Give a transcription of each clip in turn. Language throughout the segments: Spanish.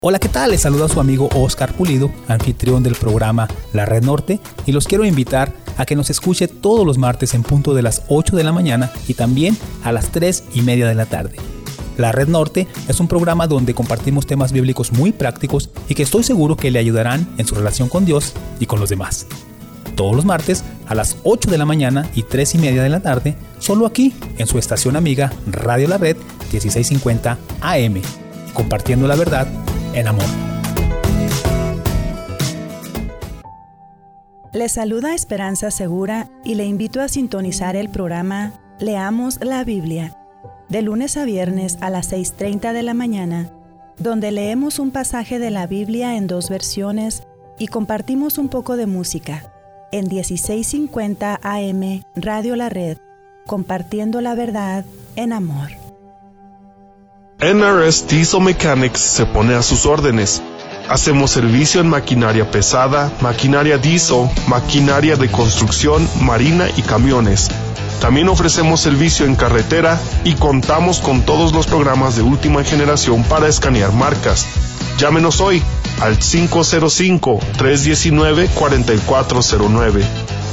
Hola, ¿qué tal? Les saluda su amigo Oscar Pulido, anfitrión del programa La Red Norte, y los quiero invitar a que nos escuche todos los martes en punto de las 8 de la mañana y también a las 3:30 de la tarde. La Red Norte es un programa donde compartimos temas bíblicos muy prácticos y que estoy seguro que le ayudarán en su relación con Dios y con los demás. Todos los martes a las 8 de la mañana y 3:30 de la tarde, solo aquí en su estación amiga Radio La Red 1650 AM, compartiendo la verdad en amor. Le saluda Esperanza Segura y le invito a sintonizar el programa Leamos la Biblia, de lunes a viernes a las 6:30 de la mañana, donde leemos un pasaje de la Biblia en 2 versiones y compartimos un poco de música, en 1650 AM Radio La Red, compartiendo la verdad en amor. NRS Diesel Mechanics se pone a sus órdenes. Hacemos servicio en maquinaria pesada, maquinaria diesel, maquinaria de construcción, marina y camiones. También ofrecemos servicio en carretera y contamos con todos los programas de última generación para escanear marcas. Llámenos hoy al 505-319-4409,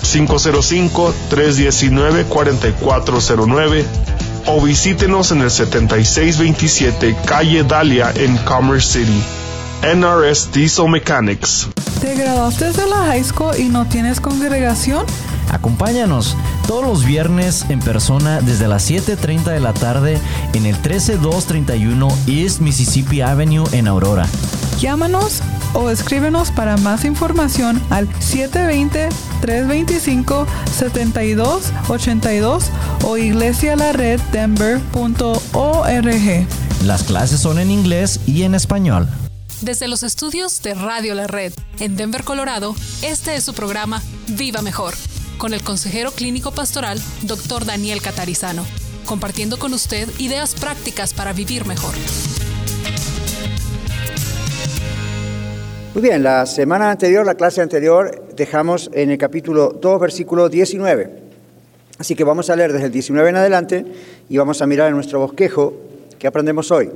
505-319-4409, o visítenos en el 7627 Calle Dahlia en Commerce City. NRS Diesel Mechanics. ¿Te graduaste de la high school y no tienes congregación? Acompáñanos todos los viernes en persona desde las 7:30 de la tarde en el 13231 East Mississippi Avenue en Aurora. Llámanos o escríbenos para más información al 720-325-7282 o iglesialareddenver.org. Las clases son en inglés y en español. Desde los estudios de Radio La Red en Denver, Colorado, este es su programa Viva Mejor, con el consejero clínico pastoral Dr. Daniel Catarizano, compartiendo con usted ideas prácticas para vivir mejor. Muy bien, la clase anterior, dejamos en el capítulo 2, versículo 19. Así que vamos a leer desde el 19 en adelante y vamos a mirar en nuestro bosquejo que aprendemos hoy.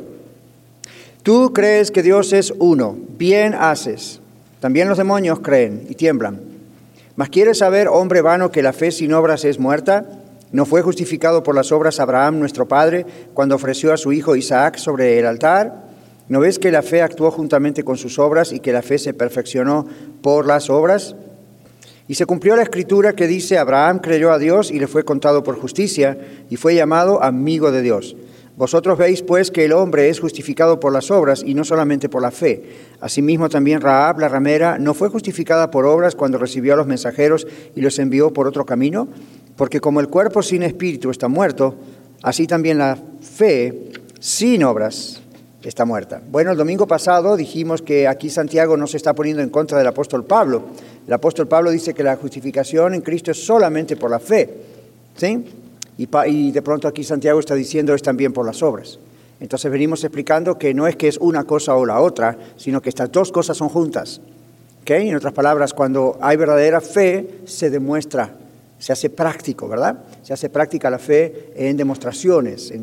Tú crees que Dios es uno, bien haces. También los demonios creen y tiemblan. ¿Mas quieres saber, hombre vano, que la fe sin obras es muerta? ¿No fue justificado por las obras Abraham, nuestro padre, cuando ofreció a su hijo Isaac sobre el altar? ¿No ves que la fe actuó juntamente con sus obras y que la fe se perfeccionó por las obras? Y se cumplió la escritura que dice, Abraham creyó a Dios y le fue contado por justicia y fue llamado amigo de Dios. Vosotros veis pues que el hombre es justificado por las obras y no solamente por la fe. Asimismo también Rahab, la ramera, no fue justificada por obras cuando recibió a los mensajeros y los envió por otro camino, porque como el cuerpo sin espíritu está muerto, así también la fe sin obras está muerta. Bueno, el domingo pasado dijimos que aquí Santiago no se está poniendo en contra del apóstol Pablo. El apóstol Pablo dice que la justificación en Cristo es solamente por la fe, ¿sí? Y de pronto aquí Santiago está diciendo es también por las obras. Entonces venimos explicando que no es que es una cosa o la otra, sino que estas dos cosas son juntas. ¿Okay? En otras palabras, cuando hay verdadera fe, se demuestra, se hace práctico, ¿verdad? Se hace práctica la fe en demostraciones,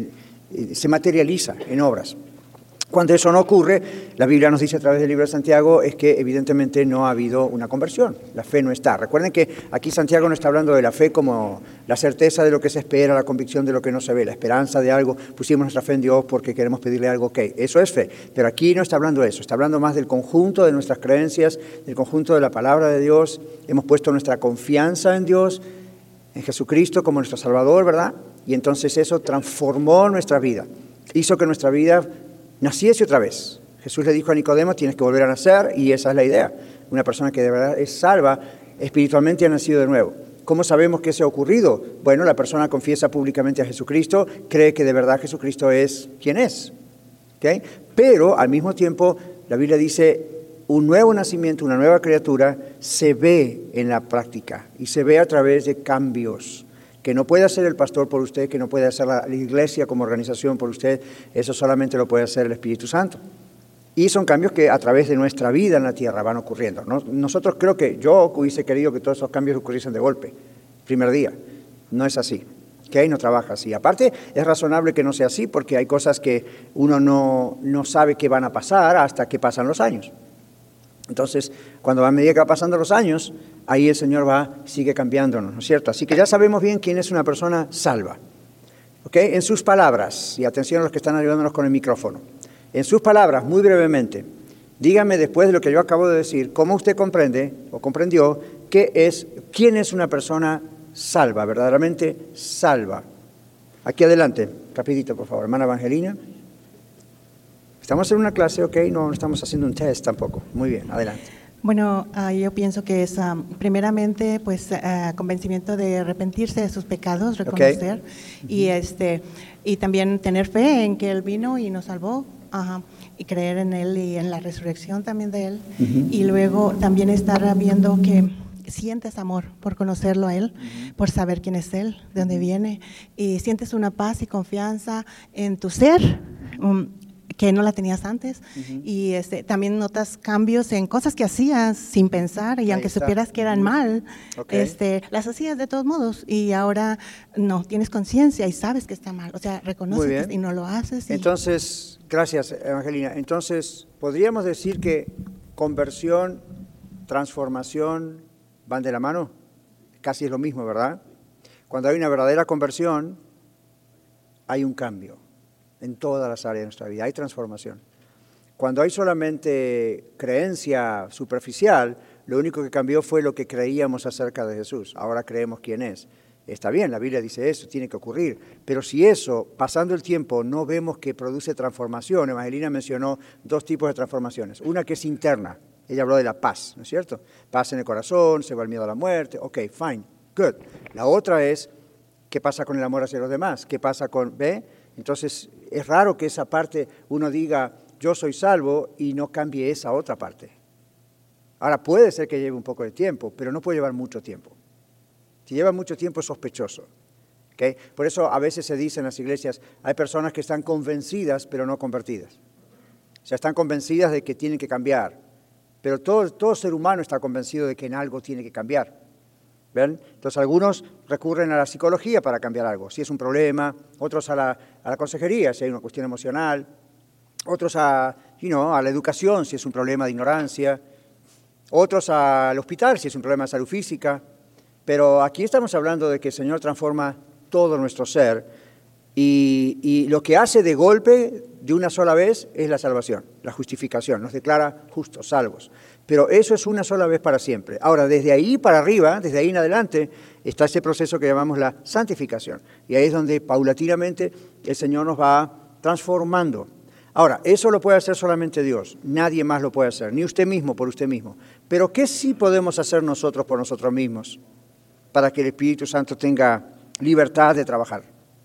se materializa en obras. Cuando eso no ocurre, la Biblia nos dice a través del libro de Santiago, es que evidentemente no ha habido una conversión. La fe no está. Recuerden que aquí Santiago no está hablando de la fe como la certeza de lo que se espera, la convicción de lo que no se ve, la esperanza de algo. Pusimos nuestra fe en Dios porque queremos pedirle algo, ok, eso es fe. Pero aquí no está hablando de eso, está hablando más del conjunto de nuestras creencias, del conjunto de la palabra de Dios. Hemos puesto nuestra confianza en Dios, en Jesucristo como nuestro Salvador, ¿verdad? Y entonces eso transformó nuestra vida, hizo que nuestra vida naciese otra vez. Jesús le dijo a Nicodemo, tienes que volver a nacer, y esa es la idea. Una persona que de verdad es salva, espiritualmente ha nacido de nuevo. ¿Cómo sabemos que eso ha ocurrido? Bueno, la persona confiesa públicamente a Jesucristo, cree que de verdad Jesucristo es quien es. ¿Okay? Pero al mismo tiempo, la Biblia dice, un nuevo nacimiento, una nueva criatura, se ve en la práctica y se ve a través de cambios que no puede hacer el pastor por usted, que no puede hacer la iglesia como organización por usted, eso solamente lo puede hacer el Espíritu Santo. Y son cambios que a través de nuestra vida en la tierra van ocurriendo. Nosotros creo que yo hubiese querido que todos esos cambios ocurriesen de golpe, primer día. No es así. ¿Okay? No trabaja así. Aparte, es razonable que no sea así porque hay cosas que uno no sabe que van a pasar hasta que pasan los años. Entonces, cuando a medida que va pasando los años, ahí el Señor sigue cambiándonos, ¿no es cierto? Así que ya sabemos bien quién es una persona salva. ¿Okay? En sus palabras, y atención a los que están ayudándonos con el micrófono, en sus palabras, muy brevemente, dígame después de lo que yo acabo de decir, cómo usted comprende o comprendió quién es una persona salva, verdaderamente salva. Aquí adelante, rapidito por favor, hermana Evangelina. Estamos en una clase, ¿ok? No estamos haciendo un test tampoco. Muy bien, adelante. Bueno, yo pienso que es primeramente pues convencimiento de arrepentirse de sus pecados, reconocer, y también tener fe en que Él vino y nos salvó, y creer en Él y en la resurrección también de Él, y luego también estar viendo que sientes amor por conocerlo a Él, por saber quién es Él, de dónde viene, y sientes una paz y confianza en tu ser, que no la tenías antes, y también notas cambios en cosas que hacías sin pensar, y aunque supieras que eran mal, las hacías de todos modos, y ahora no, tienes conciencia y sabes que está mal, o sea, reconoces y no lo haces. Entonces, gracias Evangelina, entonces podríamos decir que conversión, transformación van de la mano, casi es lo mismo, ¿verdad? Cuando hay una verdadera conversión, hay un cambio. En todas las áreas de nuestra vida hay transformación. Cuando hay solamente creencia superficial, lo único que cambió fue lo que creíamos acerca de Jesús. Ahora creemos quién es. Está bien, la Biblia dice eso, tiene que ocurrir. Pero si eso, pasando el tiempo, no vemos que produce transformación, Evangelina mencionó 2 tipos de transformaciones. Una que es interna, ella habló de la paz, ¿no es cierto? Paz en el corazón, se va el miedo a la muerte, ok, fine, good. La otra es, ¿qué pasa con el amor hacia los demás? ¿Qué pasa con, ve? Entonces, es raro que esa parte uno diga, yo soy salvo, y no cambie esa otra parte. Ahora, puede ser que lleve un poco de tiempo, pero no puede llevar mucho tiempo. Si lleva mucho tiempo es sospechoso. ¿Okay? Por eso a veces se dice en las iglesias, hay personas que están convencidas, pero no convertidas. O sea, están convencidas de que tienen que cambiar. Pero todo ser humano está convencido de que en algo tiene que cambiar. ¿Ven? Entonces algunos recurren a la psicología para cambiar algo, si es un problema, otros a la consejería, si hay una cuestión emocional, otros a la educación, si es un problema de ignorancia, otros al hospital, si es un problema de salud física. Pero aquí estamos hablando de que el Señor transforma todo nuestro ser y lo que hace de golpe, de una sola vez, es la salvación, la justificación, nos declara justos, salvos. Pero eso es una sola vez para siempre. Ahora, desde ahí para arriba, desde ahí en adelante, está ese proceso que llamamos la santificación. Y ahí es donde paulatinamente el Señor nos va transformando. Ahora, eso lo puede hacer solamente Dios. Nadie más lo puede hacer, ni usted mismo por usted mismo. Pero ¿qué sí podemos hacer nosotros por nosotros mismos para que el Espíritu Santo tenga libertad de trabajar?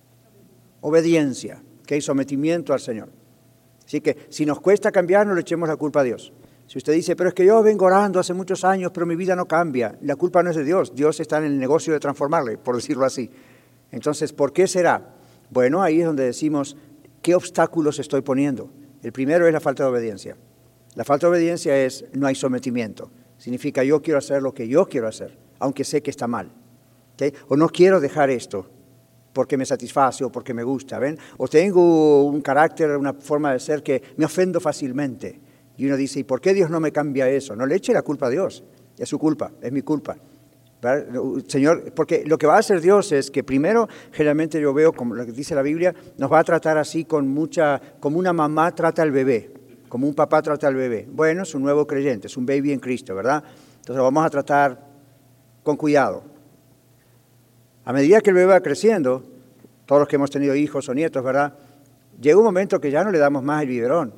Obediencia, que hay sometimiento al Señor. Así que si nos cuesta cambiar, no le echemos la culpa a Dios. Si usted dice, pero es que yo vengo orando hace muchos años, pero mi vida no cambia, la culpa no es de Dios. Dios está en el negocio de transformarle, por decirlo así. Entonces, ¿por qué será? Bueno, ahí es donde decimos, ¿qué obstáculos estoy poniendo? El primero es la falta de obediencia. La falta de obediencia es, no hay sometimiento. Significa, yo quiero hacer lo que yo quiero hacer, aunque sé que está mal. ¿Okay? O no quiero dejar esto porque me satisface o porque me gusta, ¿ven? O tengo un carácter, una forma de ser que me ofendo fácilmente. Y uno dice, ¿y por qué Dios no me cambia eso? No le eche la culpa a Dios, es su culpa, es mi culpa. ¿Verdad? Señor, porque lo que va a hacer Dios es que primero, generalmente yo veo, como lo que dice la Biblia, nos va a tratar así como una mamá trata al bebé, como un papá trata al bebé. Bueno, es un nuevo creyente, es un baby en Cristo, ¿verdad? Entonces lo vamos a tratar con cuidado. A medida que el bebé va creciendo, todos los que hemos tenido hijos o nietos, ¿verdad? Llega un momento que ya no le damos más el biberón.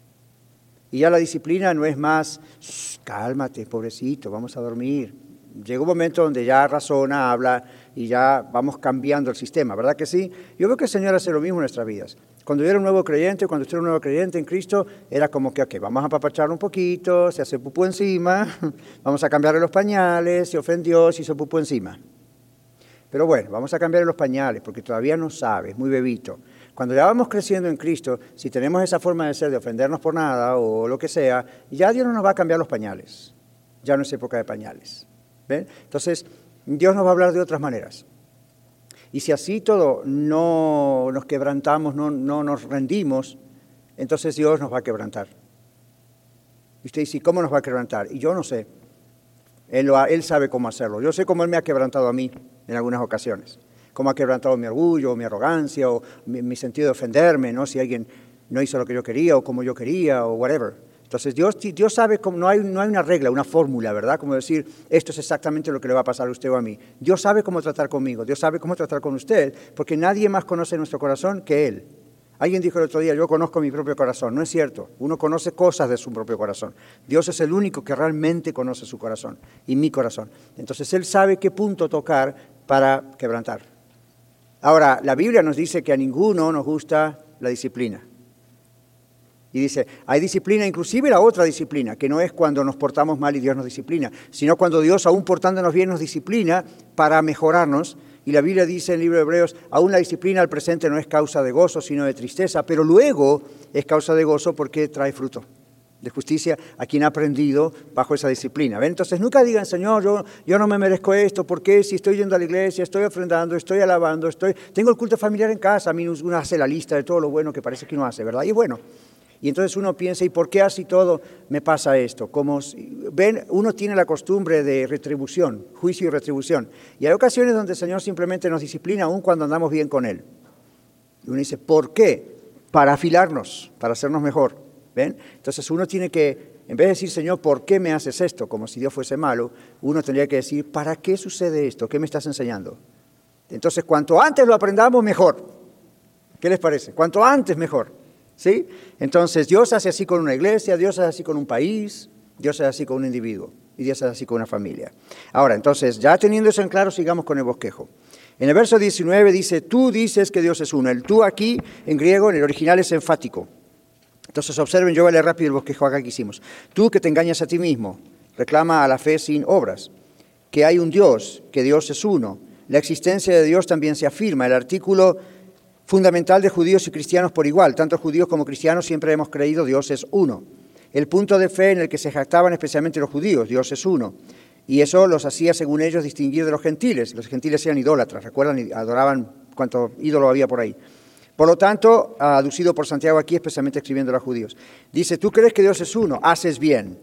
Y ya la disciplina no es más, cálmate, pobrecito, vamos a dormir. Llega un momento donde ya razona, habla y ya vamos cambiando el sistema, ¿verdad que sí? Yo veo que el Señor hace lo mismo en nuestras vidas. Cuando yo era un nuevo creyente, cuando usted era un nuevo creyente en Cristo, era como que, ok, vamos a apapacharlo un poquito, se hace pupú encima, vamos a cambiarle los pañales, se ofendió, se hizo pupú encima. Pero bueno, vamos a cambiarle los pañales porque todavía no sabe, es muy bebito. Cuando ya vamos creciendo en Cristo, si tenemos esa forma de ser, de ofendernos por nada o lo que sea, ya Dios no nos va a cambiar los pañales. Ya no es época de pañales. ¿Ven? Entonces, Dios nos va a hablar de otras maneras. Y si así todo no nos quebrantamos, no nos rendimos, entonces Dios nos va a quebrantar. Y usted dice, ¿cómo nos va a quebrantar? Y yo no sé. Él sabe cómo hacerlo. Yo sé cómo Él me ha quebrantado a mí en algunas ocasiones. Cómo ha quebrantado mi orgullo, mi arrogancia, o mi sentido de ofenderme, ¿no? Si alguien no hizo lo que yo quería, o como yo quería, o whatever. Entonces Dios sabe cómo, no hay una regla, una fórmula, ¿verdad? Como decir, esto es exactamente lo que le va a pasar a usted o a mí. Dios sabe cómo tratar conmigo, Dios sabe cómo tratar con usted, porque nadie más conoce nuestro corazón que Él. Alguien dijo el otro día, yo conozco mi propio corazón. No es cierto, uno conoce cosas de su propio corazón. Dios es el único que realmente conoce su corazón y mi corazón. Entonces Él sabe qué punto tocar para quebrantar. Ahora, la Biblia nos dice que a ninguno nos gusta la disciplina. Y dice, hay disciplina, inclusive la otra disciplina, que no es cuando nos portamos mal y Dios nos disciplina, sino cuando Dios, aún portándonos bien, nos disciplina para mejorarnos. Y la Biblia dice en el libro de Hebreos, aún la disciplina al presente no es causa de gozo, sino de tristeza, pero luego es causa de gozo porque trae fruto de justicia a quien ha aprendido bajo esa disciplina. ¿Ven? Entonces nunca digan, Señor, yo no me merezco esto, porque si estoy yendo a la iglesia, estoy ofrendando, estoy alabando, tengo el culto familiar en casa, a mí uno hace la lista de todo lo bueno que parece que uno hace, ¿verdad? Y bueno. Y entonces uno piensa, ¿y por qué así todo me pasa esto? Ven, uno tiene la costumbre de retribución, juicio y retribución. Y hay ocasiones donde el Señor simplemente nos disciplina aún cuando andamos bien con Él. Y uno dice, ¿por qué? Para afilarnos, para hacernos mejor. ¿Ven? Entonces uno tiene que, en vez de decir, Señor, ¿por qué me haces esto? Como si Dios fuese malo, uno tendría que decir, ¿para qué sucede esto? ¿Qué me estás enseñando? Entonces, cuanto antes lo aprendamos, mejor. ¿Qué les parece? Cuanto antes, mejor. ¿Sí? Entonces, Dios hace así con una iglesia, Dios hace así con un país, Dios hace así con un individuo y Dios hace así con una familia. Ahora, entonces, ya teniendo eso en claro, sigamos con el bosquejo. En el verso 19 dice, tú dices que Dios es uno. El tú aquí, en griego, en el original es enfático. Entonces, observen, yo voy a leer rápido el bosquejo acá que hicimos. Tú que te engañas a ti mismo, reclama a la fe sin obras, que hay un Dios, que Dios es uno. La existencia de Dios también se afirma. El artículo fundamental de judíos y cristianos por igual. Tanto judíos como cristianos siempre hemos creído Dios es uno. El punto de fe en el que se jactaban especialmente los judíos, Dios es uno. Y eso los hacía, según ellos, distinguir de los gentiles. Los gentiles eran idólatras, recuerdan, y adoraban cuanto ídolo había por ahí. Por lo tanto, aducido por Santiago aquí, especialmente escribiendo a los judíos. Dice, tú crees que Dios es uno, haces bien.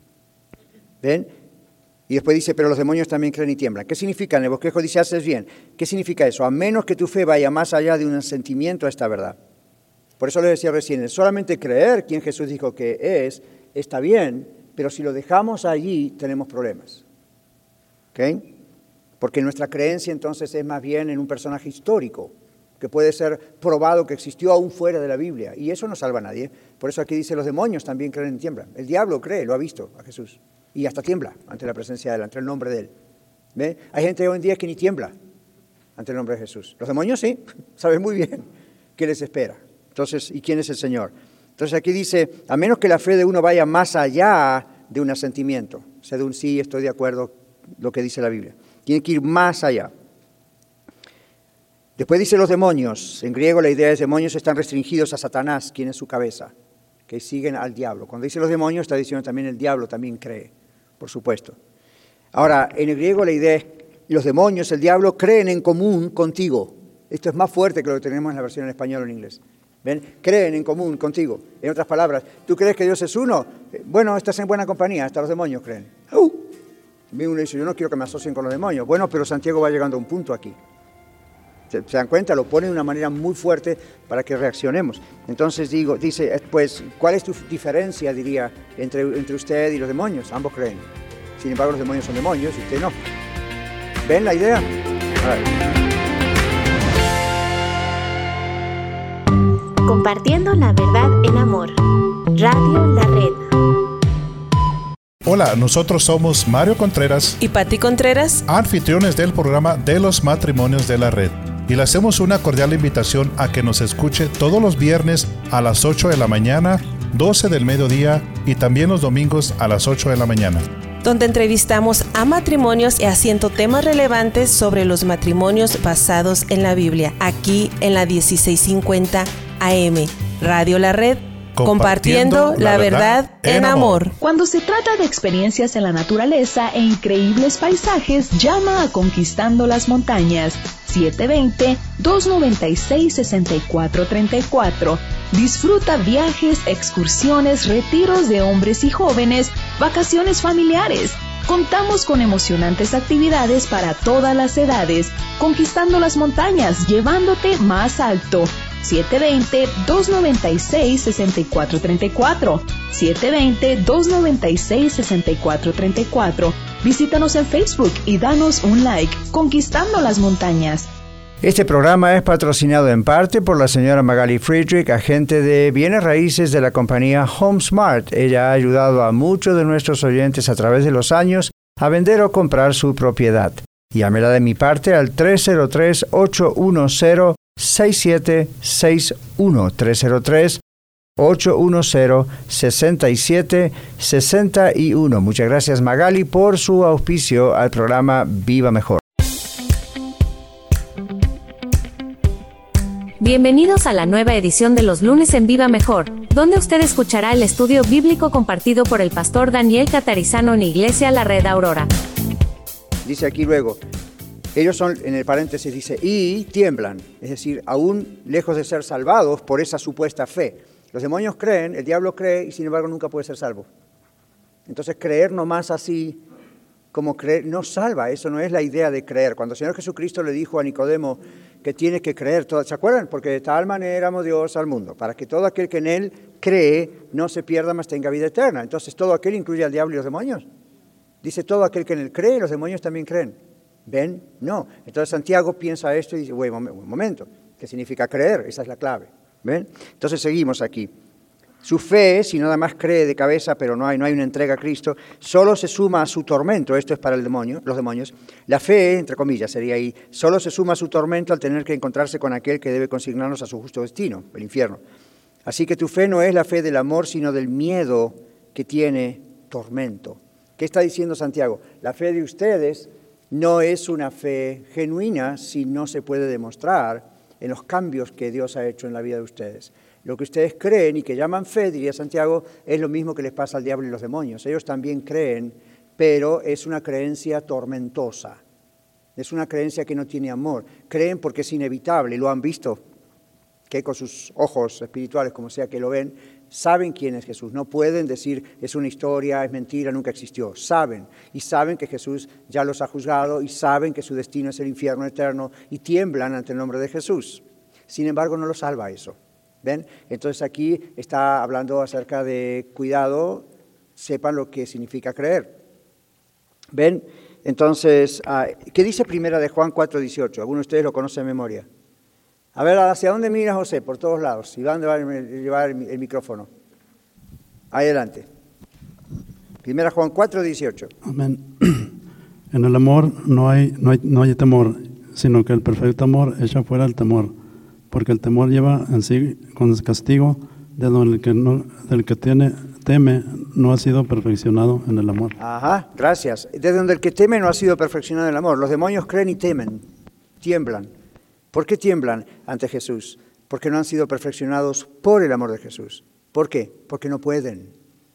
¿Ven? Y después dice, pero los demonios también creen y tiemblan. ¿Qué significa? En el bosquejo dice, haces bien. ¿Qué significa eso? A menos que tu fe vaya más allá de un sentimiento a esta verdad. Por eso les decía recién, el solamente creer quien Jesús dijo que es, está bien, pero si lo dejamos allí, tenemos problemas. ¿Ok? Porque nuestra creencia entonces es más bien en un personaje histórico, que puede ser probado que existió aún fuera de la Biblia. Y eso no salva a nadie. Por eso aquí dice, los demonios también creen y tiemblan. El diablo cree, lo ha visto a Jesús. Y hasta tiembla ante la presencia de Él, ante el nombre de Él. ¿Ve? Hay gente hoy en día que ni tiembla ante el nombre de Jesús. Los demonios sí, saben muy bien qué les espera. Entonces, ¿y quién es el Señor? Entonces aquí dice, a menos que la fe de uno vaya más allá de un asentimiento, o sea, de un sí, estoy de acuerdo, lo que dice la Biblia. Tiene que ir más allá. Después dice los demonios. En griego la idea es demonios están restringidos a Satanás, quien es su cabeza, que siguen al diablo. Cuando dice los demonios está diciendo también el diablo también cree, por supuesto. Ahora, en el griego la idea es los demonios, el diablo, creen en común contigo. Esto es más fuerte que lo que tenemos en la versión en español o en inglés. ¿Ven? Creen en común contigo. En otras palabras, ¿tú crees que Dios es uno? Bueno, estás en buena compañía, hasta los demonios creen. Uno dice, yo no quiero que me asocien con los demonios. Bueno, pero Santiago va llegando a un punto aquí. ¿Se dan cuenta? Lo pone de una manera muy fuerte para que reaccionemos. Entonces dice, pues, ¿cuál es tu diferencia, diría, entre usted y los demonios? Ambos creen. Sin embargo, los demonios son demonios y usted no. ¿Ven la idea? Compartiendo la verdad en amor. Radio La Red. Hola, nosotros somos Mario Contreras y Patti Contreras, anfitriones del programa de los matrimonios de la red. Y le hacemos una cordial invitación a que nos escuche todos los viernes a las 8 de la mañana, 12 del mediodía y también los domingos a las 8 de la mañana. Donde entrevistamos a matrimonios y haciendo temas relevantes sobre los matrimonios basados en la Biblia, aquí en la 1650 AM, Radio La Red, Compartiendo la verdad en amor. Cuando se trata de experiencias en la naturaleza e increíbles paisajes, llama a Conquistando las Montañas. 720-296-6434. Disfruta viajes, excursiones, retiros de hombres y jóvenes, vacaciones familiares. Contamos con emocionantes actividades para todas las edades. Conquistando las Montañas, llevándote más alto. 720-296-6434. 720-296-6434. Visítanos en Facebook y danos un like. Conquistando las Montañas. Este programa es patrocinado en parte por la señora Magali Friedrich, agente de bienes raíces de la compañía HomeSmart. Ella ha ayudado a muchos de nuestros oyentes a través de los años a vender o comprar su propiedad. Llámela de mi parte al 303-810-6761. 303-810-6761. Muchas gracias, Magali, por su auspicio al programa Viva Mejor. Bienvenidos a la nueva edición de los lunes en Viva Mejor, donde usted escuchará el estudio bíblico compartido por el pastor Daniel Catarizano en Iglesia La Red Aurora. Dice aquí luego, ellos son, en el paréntesis dice, y tiemblan, es decir, aún lejos de ser salvados por esa supuesta fe. Los demonios creen, el diablo cree y sin embargo nunca puede ser salvo. Entonces creer nomás así como creer no salva, eso no es la idea de creer. Cuando el Señor Jesucristo le dijo a Nicodemo que tiene que creer, ¿se acuerdan? Porque de tal manera amó Dios al mundo, para que todo aquel que en Él cree no se pierda, mas tenga vida eterna. Entonces todo aquel incluye al diablo y los demonios. Dice todo aquel que en Él cree, los demonios también creen. ¿Ven? No. Entonces Santiago piensa esto y dice, un momento, ¿qué significa creer? Esa es la clave. ¿Ven? Entonces seguimos aquí. Su fe, si nada más cree de cabeza, pero no hay una entrega a Cristo, solo se suma a su tormento. Esto es para los demonios. La fe, entre comillas, sería ahí, solo se suma a su tormento al tener que encontrarse con aquel que debe consignarnos a su justo destino, el infierno. Así que tu fe no es la fe del amor, sino del miedo que tiene tormento. ¿Qué está diciendo Santiago? La fe de ustedes no es una fe genuina si no se puede demostrar en los cambios que Dios ha hecho en la vida de ustedes. Lo que ustedes creen y que llaman fe, diría Santiago, es lo mismo que les pasa al diablo y los demonios. Ellos también creen, pero es una creencia tormentosa. Es una creencia que no tiene amor. Creen porque es inevitable, lo han visto, que con sus ojos espirituales, como sea que lo ven, saben quién es Jesús. No pueden decir, es una historia, es mentira, nunca existió. Saben, y saben que Jesús ya los ha juzgado, y saben que su destino es el infierno eterno, y tiemblan ante el nombre de Jesús. Sin embargo, no los salva eso. ¿Ven? Entonces aquí está hablando acerca de cuidado, sepan lo que significa creer. ¿Ven? Entonces, ¿qué dice primera de Juan 4:18? Algunos de ustedes lo conocen de memoria. A ver, ¿hacia dónde mira José? Por todos lados. ¿Y dónde va a llevar el micrófono? Adelante. Primera Juan 4:18. Amén. En el amor no hay temor, sino que el perfecto amor echa fuera el temor. Porque el temor lleva en sí con el castigo, del que teme no ha sido perfeccionado en el amor. Ajá, gracias. De donde el que teme no ha sido perfeccionado en el amor. Los demonios creen y temen, tiemblan. ¿Por qué tiemblan ante Jesús? Porque no han sido perfeccionados por el amor de Jesús. ¿Por qué? Porque no pueden.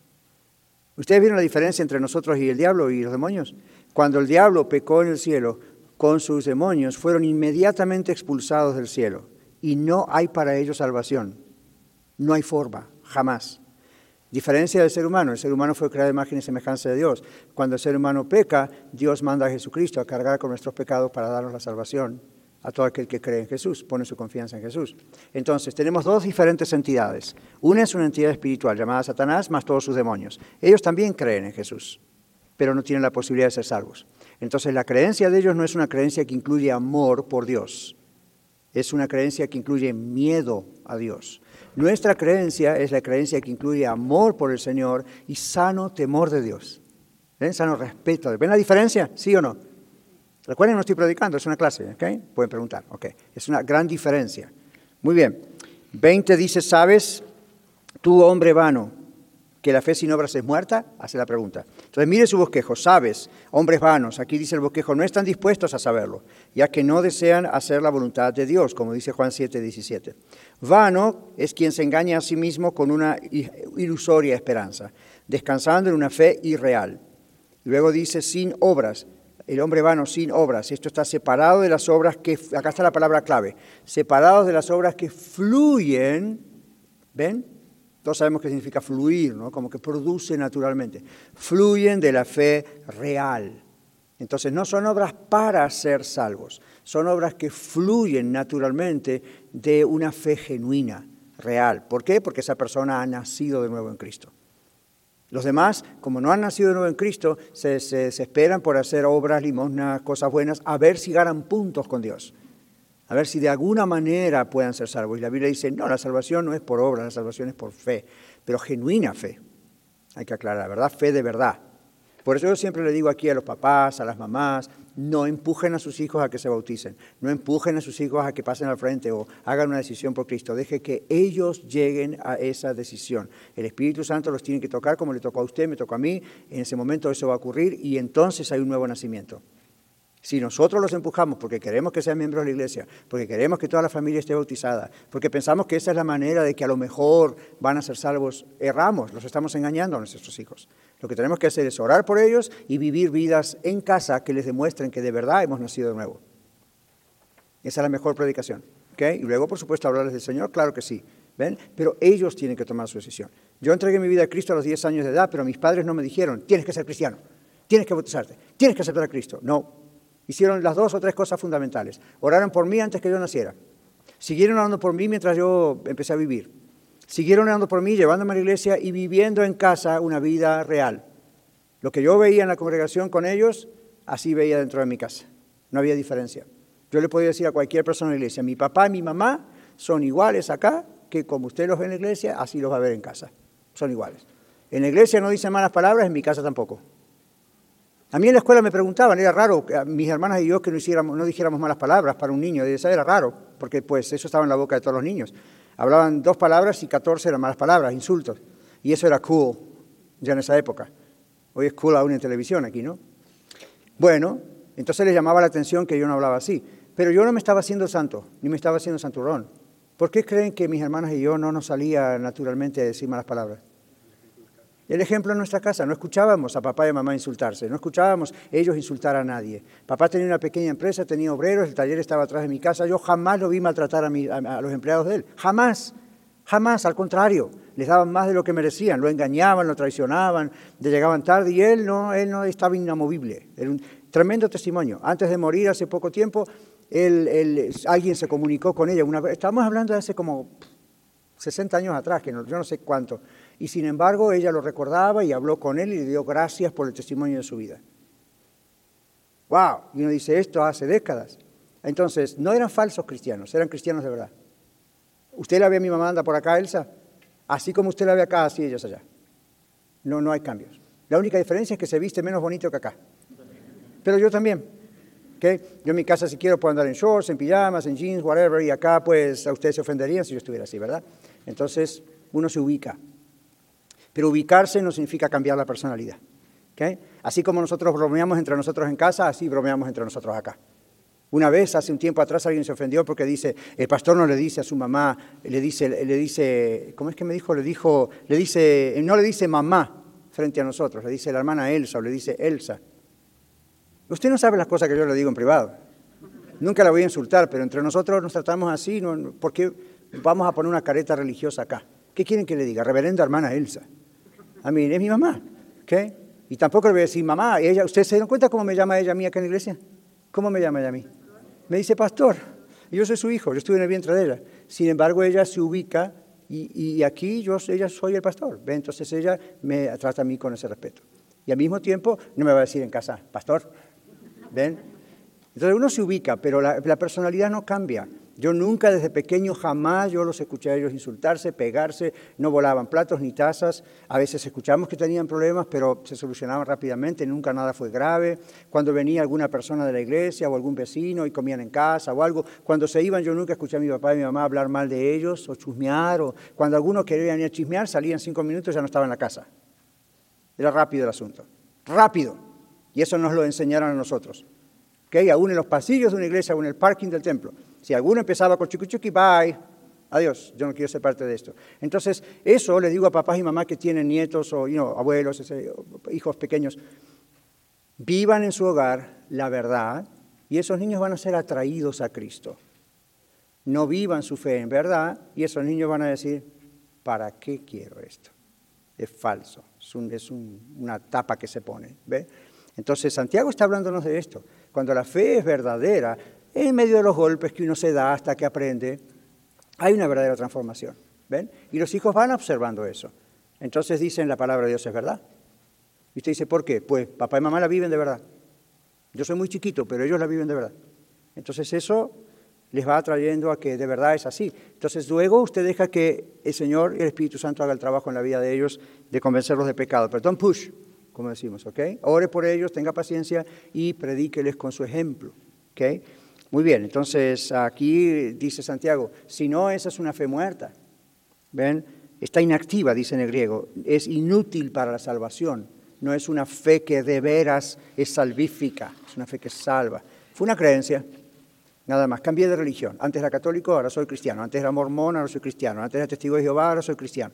¿Ustedes vieron la diferencia entre nosotros y el diablo y los demonios? Cuando el diablo pecó en el cielo con sus demonios, fueron inmediatamente expulsados del cielo. Y no hay para ellos salvación. No hay forma, jamás. Diferencia del ser humano. El ser humano fue creado a imagen y semejanza de Dios. Cuando el ser humano peca, Dios manda a Jesucristo a cargar con nuestros pecados para darnos la salvación a todo aquel que cree en Jesús, pone su confianza en Jesús. Entonces, tenemos dos diferentes entidades. Una es una entidad espiritual llamada Satanás, más todos sus demonios. Ellos también creen en Jesús, pero no tienen la posibilidad de ser salvos. Entonces, la creencia de ellos no es una creencia que incluye amor por Dios. Es una creencia que incluye miedo a Dios. Nuestra creencia es la creencia que incluye amor por el Señor y sano temor de Dios. ¿Ven? Sano respeto. ¿Ven la diferencia? ¿Sí o no? Recuerden, no estoy predicando, es una clase, ¿ok? Pueden preguntar, ¿ok? Es una gran diferencia. Muy bien. 20 dice, ¿sabes? Tú, hombre vano, ¿Que la fe sin obras es muerta? Hace la pregunta. Entonces mire su bosquejo. Sabes, hombres vanos, aquí dice el bosquejo, no están dispuestos a saberlo, ya que no desean hacer la voluntad de Dios, como dice Juan 7:17. Vano es quien se engaña a sí mismo con una ilusoria esperanza, descansando en una fe irreal. Y luego dice sin obras, el hombre vano sin obras. Esto está separado de las obras que, acá está la palabra clave, separados de las obras que fluyen, ¿ven? Todos sabemos qué significa fluir, ¿no? Como que produce naturalmente. Fluyen de la fe real. Entonces no son obras para ser salvos, son obras que fluyen naturalmente de una fe genuina, real. ¿Por qué? Porque esa persona ha nacido de nuevo en Cristo. Los demás, como no han nacido de nuevo en Cristo, se esperan por hacer obras, limosnas, cosas buenas, a ver si ganan puntos con Dios. A ver si de alguna manera puedan ser salvos. Y la Biblia dice, no, la salvación no es por obras, la salvación es por fe, pero genuina fe. Hay que aclarar, ¿verdad? Fe de verdad. Por eso yo siempre le digo aquí a los papás, a las mamás, no empujen a sus hijos a que se bauticen, no empujen a sus hijos a que pasen al frente o hagan una decisión por Cristo. Deje que ellos lleguen a esa decisión. El Espíritu Santo los tiene que tocar como le tocó a usted, me tocó a mí. En ese momento eso va a ocurrir y entonces hay un nuevo nacimiento. Si nosotros los empujamos porque queremos que sean miembros de la iglesia, porque queremos que toda la familia esté bautizada, porque pensamos que esa es la manera de que a lo mejor van a ser salvos, erramos, los estamos engañando a nuestros hijos. Lo que tenemos que hacer es orar por ellos y vivir vidas en casa que les demuestren que de verdad hemos nacido de nuevo. Esa es la mejor predicación. ¿Okay? Y luego, por supuesto, hablarles del Señor, claro que sí. ¿Ven? Pero ellos tienen que tomar su decisión. Yo entregué mi vida a Cristo a los 10 años de edad, pero mis padres no me dijeron, tienes que ser cristiano, tienes que bautizarte, tienes que aceptar a Cristo. No. Hicieron las 2 o 3 cosas fundamentales. Oraron por mí antes que yo naciera. Siguieron orando por mí mientras yo empecé a vivir. Siguieron orando por mí, llevándome a la iglesia y viviendo en casa una vida real. Lo que yo veía en la congregación con ellos, así veía dentro de mi casa. No había diferencia. Yo le podía decir a cualquier persona en la iglesia, mi papá y mi mamá son iguales acá, que como usted los ve en la iglesia, así los va a ver en casa. Son iguales. En la iglesia no dicen malas palabras, en mi casa tampoco. A mí en la escuela me preguntaban, era raro, mis hermanas y yo, que no dijéramos malas palabras para un niño. Eso era raro, porque pues eso estaba en la boca de todos los niños. Hablaban 2 palabras y 14 eran malas palabras, insultos. Y eso era cool, ya en esa época. Hoy es cool aún en televisión aquí, ¿no? Bueno, entonces les llamaba la atención que yo no hablaba así. Pero yo no me estaba haciendo santo, ni me estaba haciendo santurrón. ¿Por qué creen que mis hermanas y yo no nos salía naturalmente a decir malas palabras? El ejemplo en nuestra casa, no escuchábamos a papá y a mamá insultarse, no escuchábamos ellos insultar a nadie. Papá tenía una pequeña empresa, tenía obreros, el taller estaba atrás de mi casa, yo jamás lo vi maltratar a los empleados de él, jamás, al contrario, les daban más de lo que merecían, lo engañaban, lo traicionaban, le llegaban tarde y él no estaba inamovible, era un tremendo testimonio. Antes de morir hace poco tiempo, alguien se comunicó con ella, estamos hablando de hace como 60 años atrás, yo no sé cuánto. Y sin embargo, ella lo recordaba y habló con él y le dio gracias por el testimonio de su vida. ¡Wow! Y uno dice esto hace décadas. Entonces, no eran falsos cristianos, eran cristianos de verdad. ¿Usted la ve a mi mamá anda por acá, Elsa? Así como usted la ve acá, así ellos allá. No hay cambios. La única diferencia es que se viste menos bonito que acá. Pero yo también. ¿Okay? Yo en mi casa, si quiero, puedo andar en shorts, en pijamas, en jeans, whatever, y acá, pues, a ustedes se ofenderían si yo estuviera así, ¿verdad? Entonces, uno se ubica. Pero ubicarse no significa cambiar la personalidad. ¿Okay? Así como nosotros bromeamos entre nosotros en casa, así bromeamos entre nosotros acá. Una vez, hace un tiempo atrás, alguien se ofendió porque dice, el pastor no le dice a su mamá, le dice, ¿cómo es que me dijo? No le dice mamá frente a nosotros, le dice la hermana Elsa o le dice Elsa. Usted no sabe las cosas que yo le digo en privado. Nunca la voy a insultar, pero entre nosotros nos tratamos así, ¿por qué vamos a poner una careta religiosa acá? ¿Qué quieren que le diga? Reverenda hermana Elsa. A mí es mi mamá, ¿ok? Y tampoco le voy a decir mamá. ¿Ustedes se dan cuenta cómo me llama ella a mí acá en la iglesia? ¿Cómo me llama ella a mí? Me dice pastor. Y yo soy su hijo, yo estuve en el vientre de ella. Sin embargo, ella se ubica y aquí ella soy el pastor. ¿Ve? Entonces ella me trata a mí con ese respeto. Y al mismo tiempo no me va a decir en casa, pastor. ¿Ven? Entonces uno se ubica, pero la personalidad no cambia. Yo nunca desde pequeño, jamás yo los escuché a ellos insultarse, pegarse, no volaban platos ni tazas. A veces escuchamos que tenían problemas, pero se solucionaban rápidamente, nunca nada fue grave. Cuando venía alguna persona de la iglesia o algún vecino y comían en casa o algo, cuando se iban yo nunca escuché a mi papá y mi mamá hablar mal de ellos o chusmear. O cuando algunos querían ir a chismear, salían 5 minutos y ya no estaban en la casa. Era rápido el asunto, rápido. Y eso nos lo enseñaron a nosotros. ¿Okay? Aún en los pasillos de una iglesia o en el parking del templo. Si alguno empezaba con chuki chuki, bye, adiós, yo no quiero ser parte de esto. Entonces, eso le digo a papás y mamás que tienen nietos o abuelos, hijos pequeños, vivan en su hogar la verdad y esos niños van a ser atraídos a Cristo. No vivan su fe en verdad y esos niños van a decir, ¿para qué quiero esto? Es falso, es una tapa que se pone, ¿ve? Entonces, Santiago está hablándonos de esto. Cuando la fe es verdadera, en medio de los golpes que uno se da hasta que aprende, hay una verdadera transformación, ¿ven? Y los hijos van observando eso. Entonces dicen, la palabra de Dios es verdad. Y usted dice, ¿por qué? Pues papá y mamá la viven de verdad. Yo soy muy chiquito, pero ellos la viven de verdad. Entonces eso les va atrayendo a que de verdad es así. Entonces luego usted deja que el Señor y el Espíritu Santo haga el trabajo en la vida de ellos de convencerlos de pecado. Pero don't push, como decimos, ¿ok? Ore por ellos, tenga paciencia y predíqueles con su ejemplo, ¿ok? Muy bien, entonces aquí dice Santiago, si no, esa es una fe muerta. ¿Ven? Está inactiva, dice en el griego, es inútil para la salvación. No es una fe que de veras es salvífica, es una fe que salva. Fue una creencia, nada más. Cambié de religión. Antes era católico, ahora soy cristiano. Antes era mormón, ahora soy cristiano. Antes era testigo de Jehová, ahora soy cristiano.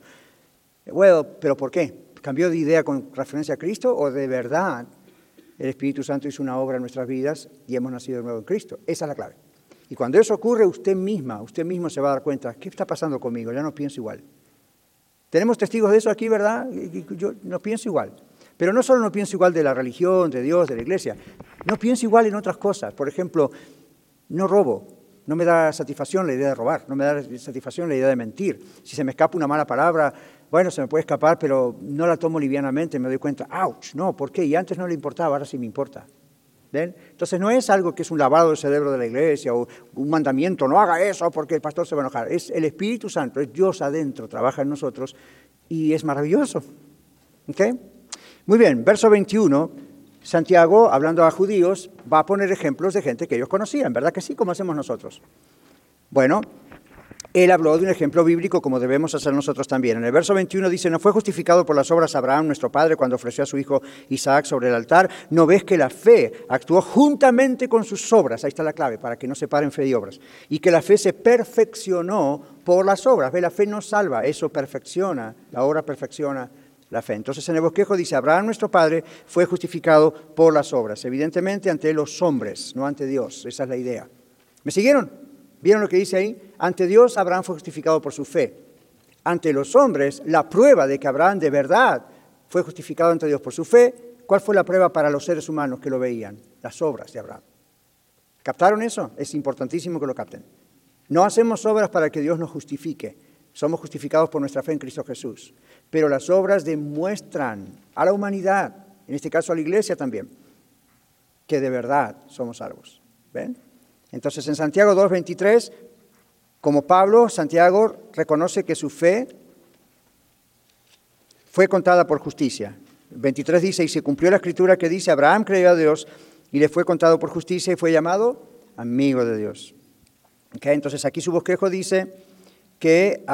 Bueno, ¿pero por qué? ¿Cambió de idea con referencia a Cristo o de verdad el Espíritu Santo hizo una obra en nuestras vidas y hemos nacido de nuevo en Cristo? Esa es la clave. Y cuando eso ocurre, usted mismo se va a dar cuenta, ¿qué está pasando conmigo? Ya no pienso igual. Tenemos testigos de eso aquí, ¿verdad? Yo no pienso igual. Pero no solo no pienso igual de la religión, de Dios, de la iglesia. No pienso igual en otras cosas. Por ejemplo, no robo. No me da satisfacción la idea de robar. No me da satisfacción la idea de mentir. Si se me escapa una mala palabra, bueno, se me puede escapar, pero no la tomo livianamente. Me doy cuenta, ¡ouch! No, ¿por qué? Y antes no le importaba, ahora sí me importa. ¿Ven? Entonces no es algo que es un lavado del cerebro de la iglesia o un mandamiento, no haga eso porque el pastor se va a enojar. Es el Espíritu Santo, es Dios adentro, trabaja en nosotros y es maravilloso. ¿Ok? Muy bien, verso 21, Santiago, hablando a judíos, va a poner ejemplos de gente que ellos conocían, ¿verdad que sí? Como hacemos nosotros. Bueno, él habló de un ejemplo bíblico como debemos hacer nosotros también. En el verso 21 dice, ¿no fue justificado por las obras Abraham, nuestro padre, cuando ofreció a su hijo Isaac sobre el altar? ¿No ves que la fe actuó juntamente con sus obras? Ahí está la clave, para que no separen fe y obras. Y que la fe se perfeccionó por las obras. ¿Ve? La fe no salva, eso perfecciona, la obra perfecciona la fe. Entonces en el bosquejo dice, Abraham, nuestro padre, fue justificado por las obras. Evidentemente ante los hombres, no ante Dios. Esa es la idea. ¿Me siguieron? ¿Vieron lo que dice ahí? Ante Dios, Abraham fue justificado por su fe. Ante los hombres, la prueba de que Abraham de verdad fue justificado ante Dios por su fe, ¿cuál fue la prueba para los seres humanos que lo veían? Las obras de Abraham. ¿Captaron eso? Es importantísimo que lo capten. No hacemos obras para que Dios nos justifique. Somos justificados por nuestra fe en Cristo Jesús. Pero las obras demuestran a la humanidad, en este caso a la iglesia también, que de verdad somos salvos. ¿Ven? Entonces en Santiago 2:23, como Pablo, Santiago reconoce que su fe fue contada por justicia. 23 dice, y se cumplió la escritura que dice, Abraham creyó a Dios y le fue contado por justicia y fue llamado amigo de Dios. ¿Okay? Entonces aquí su bosquejo dice que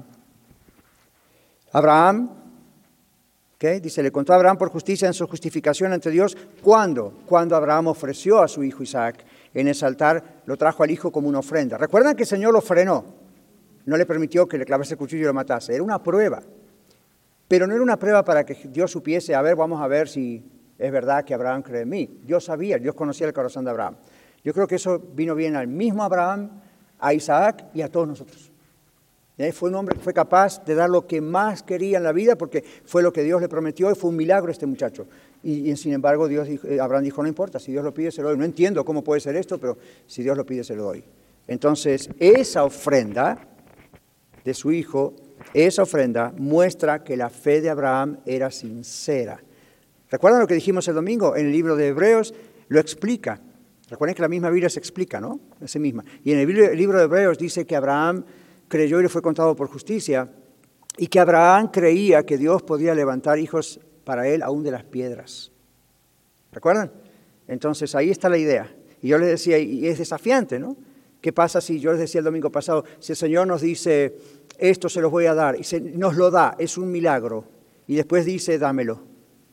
Abraham, dice, le contó a Abraham por justicia en su justificación ante Dios. ¿Cuándo? Cuando Abraham ofreció a su hijo Isaac en ese altar, lo trajo al hijo como una ofrenda. ¿Recuerdan que el Señor lo frenó? No le permitió que le clavase el cuchillo y lo matase. Era una prueba. Pero no era una prueba para que Dios supiese, a ver, vamos a ver si es verdad que Abraham cree en mí. Dios sabía, Dios conocía el corazón de Abraham. Yo creo que eso vino bien al mismo Abraham, a Isaac y a todos nosotros. Fue un hombre que fue capaz de dar lo que más quería en la vida porque fue lo que Dios le prometió y fue un milagro este muchacho. Y sin embargo Abraham dijo, no importa, si Dios lo pide se lo doy. No entiendo cómo puede ser esto, pero si Dios lo pide se lo doy. Entonces esa ofrenda de su hijo, esa ofrenda muestra que la fe de Abraham era sincera. ¿Recuerdan lo que dijimos el domingo? En el libro de Hebreos lo explica. Recuerden que la misma Biblia se explica, ¿no? Esa misma. Y en el libro de Hebreos dice que Abraham creyó y le fue contado por justicia, y que Abraham creía que Dios podía levantar hijos para él aún de las piedras. ¿Recuerdan? Entonces ahí está la idea. Y yo les decía, y es desafiante, ¿no? ¿Qué pasa si, yo les decía el domingo pasado, si el Señor nos dice, esto se los voy a dar, y nos lo da, es un milagro, y después dice, dámelo?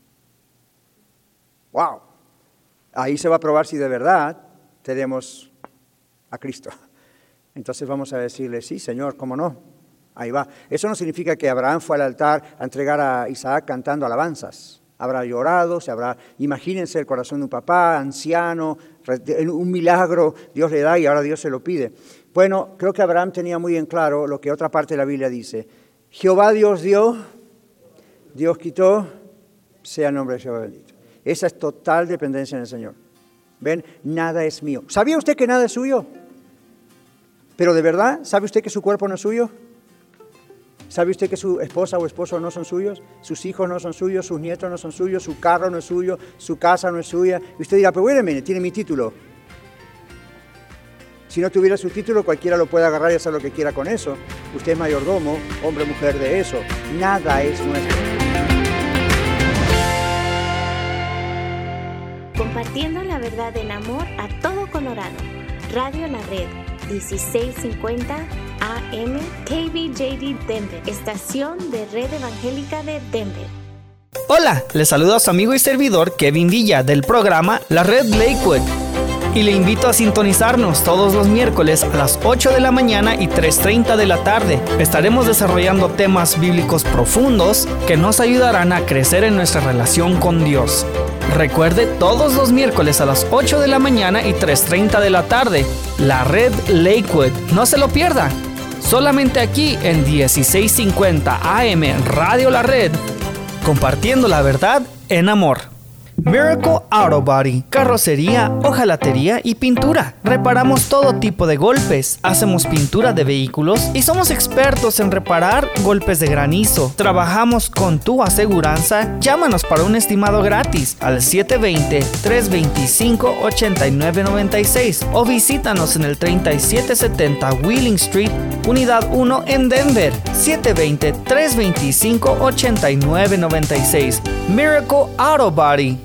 ¡Wow! Ahí se va a probar si de verdad tenemos a Cristo. Entonces vamos a decirle, sí, Señor, ¿cómo no? Ahí va. Eso no significa que Abraham fue al altar a entregar a Isaac cantando alabanzas. Habrá llorado, imagínense el corazón de un papá, anciano, un milagro Dios le da y ahora Dios se lo pide. Bueno, creo que Abraham tenía muy en claro lo que otra parte de la Biblia dice. Jehová Dios dio, Dios quitó, sea el nombre de Jehová bendito. Esa es total dependencia en el Señor. ¿Ven? Nada es mío. ¿Sabía usted que nada es suyo? Pero de verdad, ¿sabe usted que su cuerpo no es suyo? ¿Sabe usted que su esposa o esposo no son suyos? Sus hijos no son suyos, sus nietos no son suyos, su carro no es suyo, su casa no es suya. Y usted dirá, pero wait a minute, tiene mi título. Si no tuviera su título, cualquiera lo puede agarrar y hacer lo que quiera con eso. Usted es mayordomo, hombre o mujer de eso. Nada es nuestro. Compartiendo la verdad en amor a todo Colorado. Radio La Red, 1650 AM, KBJD Denver, estación de Red Evangélica de Denver. Hola, les saluda a su amigo y servidor Kevin Villa del programa La Red Lakewood. Y le invito a sintonizarnos todos los miércoles a las 8 de la mañana y 3:30 de la tarde. Estaremos desarrollando temas bíblicos profundos que nos ayudarán a crecer en nuestra relación con Dios. Recuerde, todos los miércoles a las 8 de la mañana y 3:30 de la tarde, La Red Lakewood. No se lo pierda. Solamente aquí en 1650 AM Radio La Red, compartiendo la verdad en amor. Miracle Auto Body, carrocería, hojalatería y pintura. Reparamos todo tipo de golpes, hacemos pintura de vehículos y somos expertos en reparar golpes de granizo. Trabajamos con tu aseguranza. Llámanos para un estimado gratis al 720-325-8996 o visítanos en el 3770 Wheeling Street, Unidad 1 en Denver. 720-325-8996. Miracle Auto Body.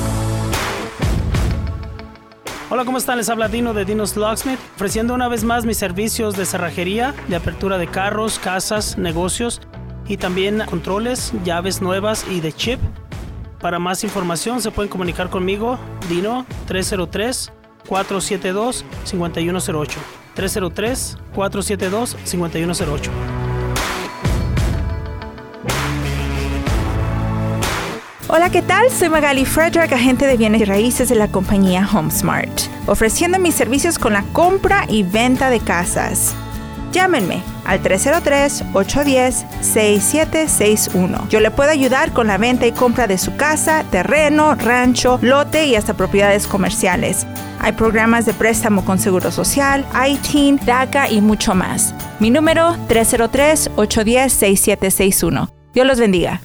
Hola, ¿cómo están? Les habla Dino de Dino's Locksmith, ofreciendo una vez más mis servicios de cerrajería, de apertura de carros, casas, negocios y también controles, llaves nuevas y de chip. Para más información se pueden comunicar conmigo, Dino, 303-472-5108. 303-472-5108. Hola, ¿qué tal? Soy Magali Frederick, agente de bienes y raíces de la compañía HomeSmart, ofreciendo mis servicios con la compra y venta de casas. Llámenme al 303-810-6761. Yo le puedo ayudar con la venta y compra de su casa, terreno, rancho, lote y hasta propiedades comerciales. Hay programas de préstamo con Seguro Social, ITIN, DACA y mucho más. Mi número 303-810-6761. Dios los bendiga.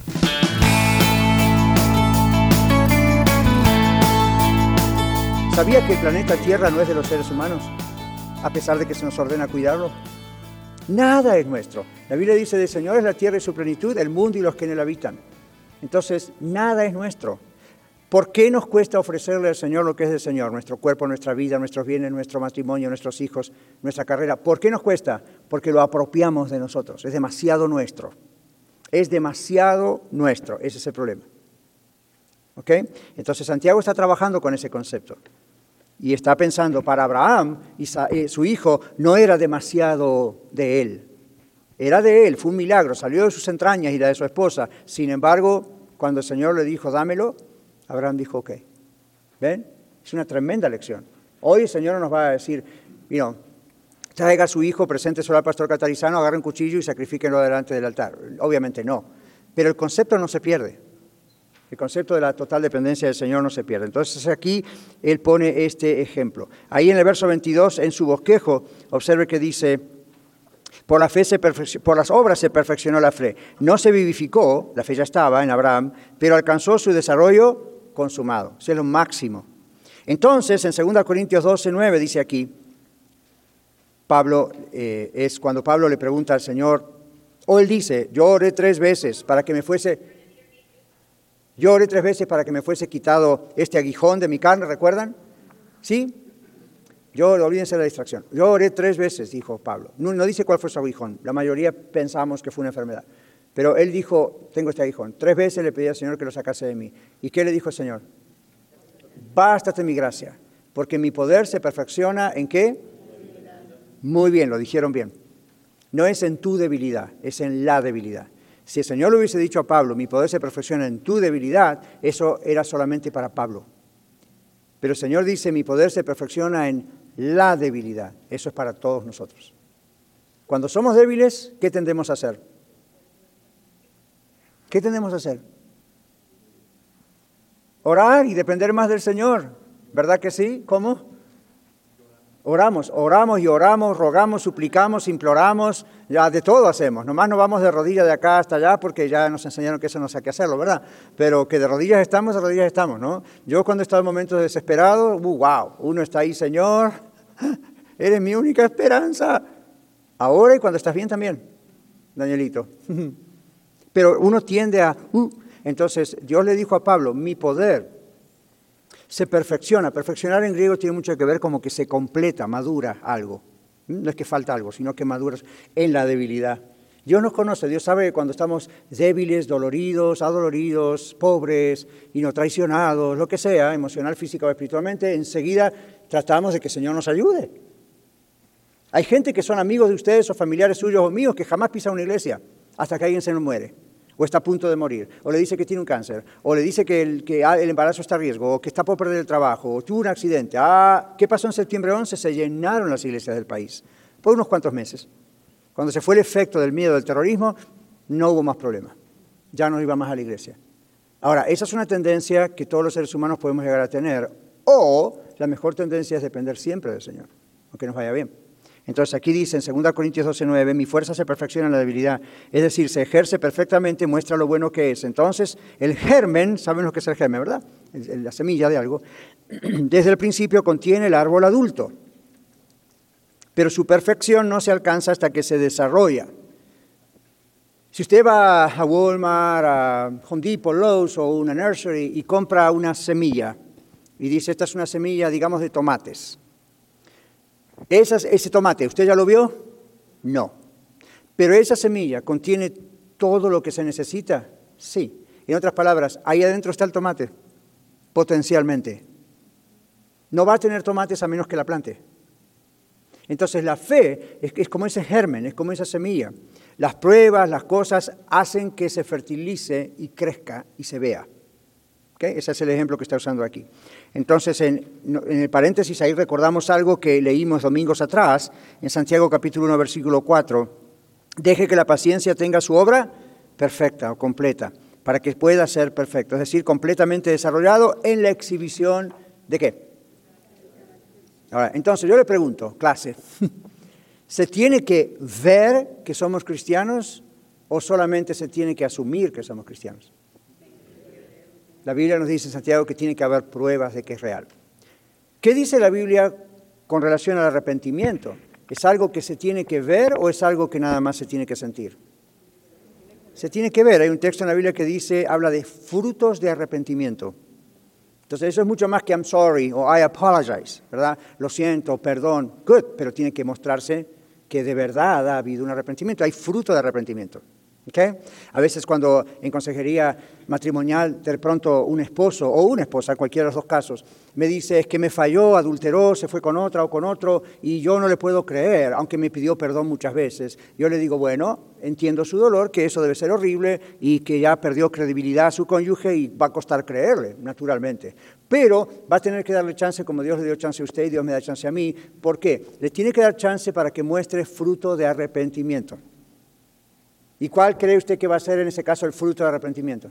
¿Sabía que el planeta Tierra no es de los seres humanos? A pesar de que se nos ordena cuidarlo. Nada es nuestro. La Biblia dice, del Señor es la tierra y su plenitud, el mundo y los que en él habitan. Entonces, nada es nuestro. ¿Por qué nos cuesta ofrecerle al Señor lo que es del Señor? Nuestro cuerpo, nuestra vida, nuestros bienes, nuestro matrimonio, nuestros hijos, nuestra carrera. ¿Por qué nos cuesta? Porque lo apropiamos de nosotros. Es demasiado nuestro. Es demasiado nuestro. Ese es el problema. ¿Ok? Entonces, Santiago está trabajando con ese concepto. Y está pensando, para Abraham, su hijo no era demasiado de él. Era de él, fue un milagro, salió de sus entrañas y la de su esposa. Sin embargo, cuando el Señor le dijo, dámelo, Abraham dijo, ok. ¿Ven? Es una tremenda lección. Hoy el Señor nos va a decir, traiga a su hijo, presénteselo al pastor Catarizano, agarre un cuchillo y sacrifíquenlo delante del altar. Obviamente no. Pero el concepto no se pierde. El concepto de la total dependencia del Señor no se pierde. Entonces aquí él pone este ejemplo. Ahí en el verso 22, en su bosquejo, observe que dice, por las obras se perfeccionó la fe. No se vivificó, la fe ya estaba en Abraham, pero alcanzó su desarrollo consumado. Eso es lo máximo. Entonces, en 2 Corintios 12:9 dice aquí, Pablo, es cuando Pablo le pregunta al Señor, o él dice, yo oré 3 veces para que me fuese quitado este aguijón de mi carne, ¿recuerdan? ¿Sí? Olvídense de la distracción. Yo oré 3 veces, dijo Pablo. No dice cuál fue su aguijón. La mayoría pensamos que fue una enfermedad. Pero él dijo, tengo este aguijón. 3 veces le pedí al Señor que lo sacase de mí. ¿Y qué le dijo el Señor? Bástate mi gracia, porque mi poder se perfecciona ¿en qué? Muy bien, lo dijeron bien. No es en tu debilidad, es en la debilidad. Si el Señor le hubiese dicho a Pablo, mi poder se perfecciona en tu debilidad, eso era solamente para Pablo. Pero el Señor dice, mi poder se perfecciona en la debilidad. Eso es para todos nosotros. Cuando somos débiles, ¿qué tendemos a hacer? ¿Qué tendemos a hacer? Orar y depender más del Señor. ¿Verdad que sí? ¿Cómo? Oramos, rogamos, suplicamos, imploramos, ya de todo hacemos. Nomás no vamos de rodillas de acá hasta allá porque ya nos enseñaron que eso no hay que hacerlo, ¿verdad? Pero que de rodillas estamos, ¿no? Yo cuando he estado en momentos desesperados, wow, uno está ahí, Señor, eres mi única esperanza. Ahora y cuando estás bien también, Danielito. Pero uno tiende a... Entonces, Dios le dijo a Pablo, mi poder se perfecciona. Perfeccionar en griego tiene mucho que ver como que se completa, madura algo. No es que falta algo, sino que maduras en la debilidad. Dios nos conoce, Dios sabe que cuando estamos débiles, doloridos, adoloridos, pobres, y no traicionados, lo que sea, emocional, física o espiritualmente, enseguida tratamos de que el Señor nos ayude. Hay gente que son amigos de ustedes o familiares suyos o míos que jamás pisan una iglesia hasta que alguien se nos muere. O está a punto de morir, o le dice que tiene un cáncer, o le dice que el embarazo está a riesgo, o que está por perder el trabajo, o tuvo un accidente. ¿Qué pasó en septiembre 11? Se llenaron las iglesias del país, por unos cuantos meses. Cuando se fue el efecto del miedo del terrorismo, no hubo más problema. Ya no iba más a la iglesia. Ahora, esa es una tendencia que todos los seres humanos podemos llegar a tener, o la mejor tendencia es depender siempre del Señor, aunque nos vaya bien. Entonces aquí dice en 2 Corintios 12:9, mi fuerza se perfecciona en la debilidad, es decir, se ejerce perfectamente, muestra lo bueno que es. Entonces el germen, ¿saben lo que es el germen, verdad? La semilla de algo, desde el principio contiene el árbol adulto, pero su perfección no se alcanza hasta que se desarrolla. Si usted va a Walmart, a Home Depot, Lowe's o una nursery y compra una semilla y dice, esta es una semilla, digamos, de tomates. Ese tomate, ¿usted ya lo vio? No. Pero esa semilla contiene todo lo que se necesita. Sí. En otras palabras, ahí adentro está el tomate, potencialmente. No va a tener tomates a menos que la plante. Entonces la fe es como ese germen, es como esa semilla. Las pruebas, las cosas hacen que se fertilice y crezca y se vea. ¿Okay? Ese es el ejemplo que está usando aquí. Entonces, en el paréntesis, ahí recordamos algo que leímos domingos atrás, en Santiago capítulo 1, versículo 4. Deje que la paciencia tenga su obra perfecta o completa, para que pueda ser perfecto, es decir, completamente desarrollado en la exhibición ¿de qué? Ahora, entonces yo le pregunto, clase, ¿se tiene que ver que somos cristianos o solamente se tiene que asumir que somos cristianos? La Biblia nos dice en Santiago que tiene que haber pruebas de que es real. ¿Qué dice la Biblia con relación al arrepentimiento? ¿Es algo que se tiene que ver o es algo que nada más se tiene que sentir? Se tiene que ver. Hay un texto en la Biblia que dice, habla de frutos de arrepentimiento. Entonces eso es mucho más que I'm sorry o I apologize, ¿verdad? Lo siento, perdón, good, pero tiene que mostrarse que de verdad ha habido un arrepentimiento. Hay fruto de arrepentimiento. ¿Okay? A veces cuando en consejería matrimonial de pronto un esposo o una esposa, cualquiera de los dos casos, me dice es que me falló, adulteró, se fue con otra o con otro y yo no le puedo creer, aunque me pidió perdón muchas veces. Yo le digo, bueno, entiendo su dolor, que eso debe ser horrible y que ya perdió credibilidad a su cónyuge y va a costar creerle, naturalmente. Pero va a tener que darle chance como Dios le dio chance a usted y Dios me da chance a mí. ¿Por qué? Le tiene que dar chance para que muestre fruto de arrepentimiento. ¿Y cuál cree usted que va a ser en ese caso el fruto de arrepentimiento?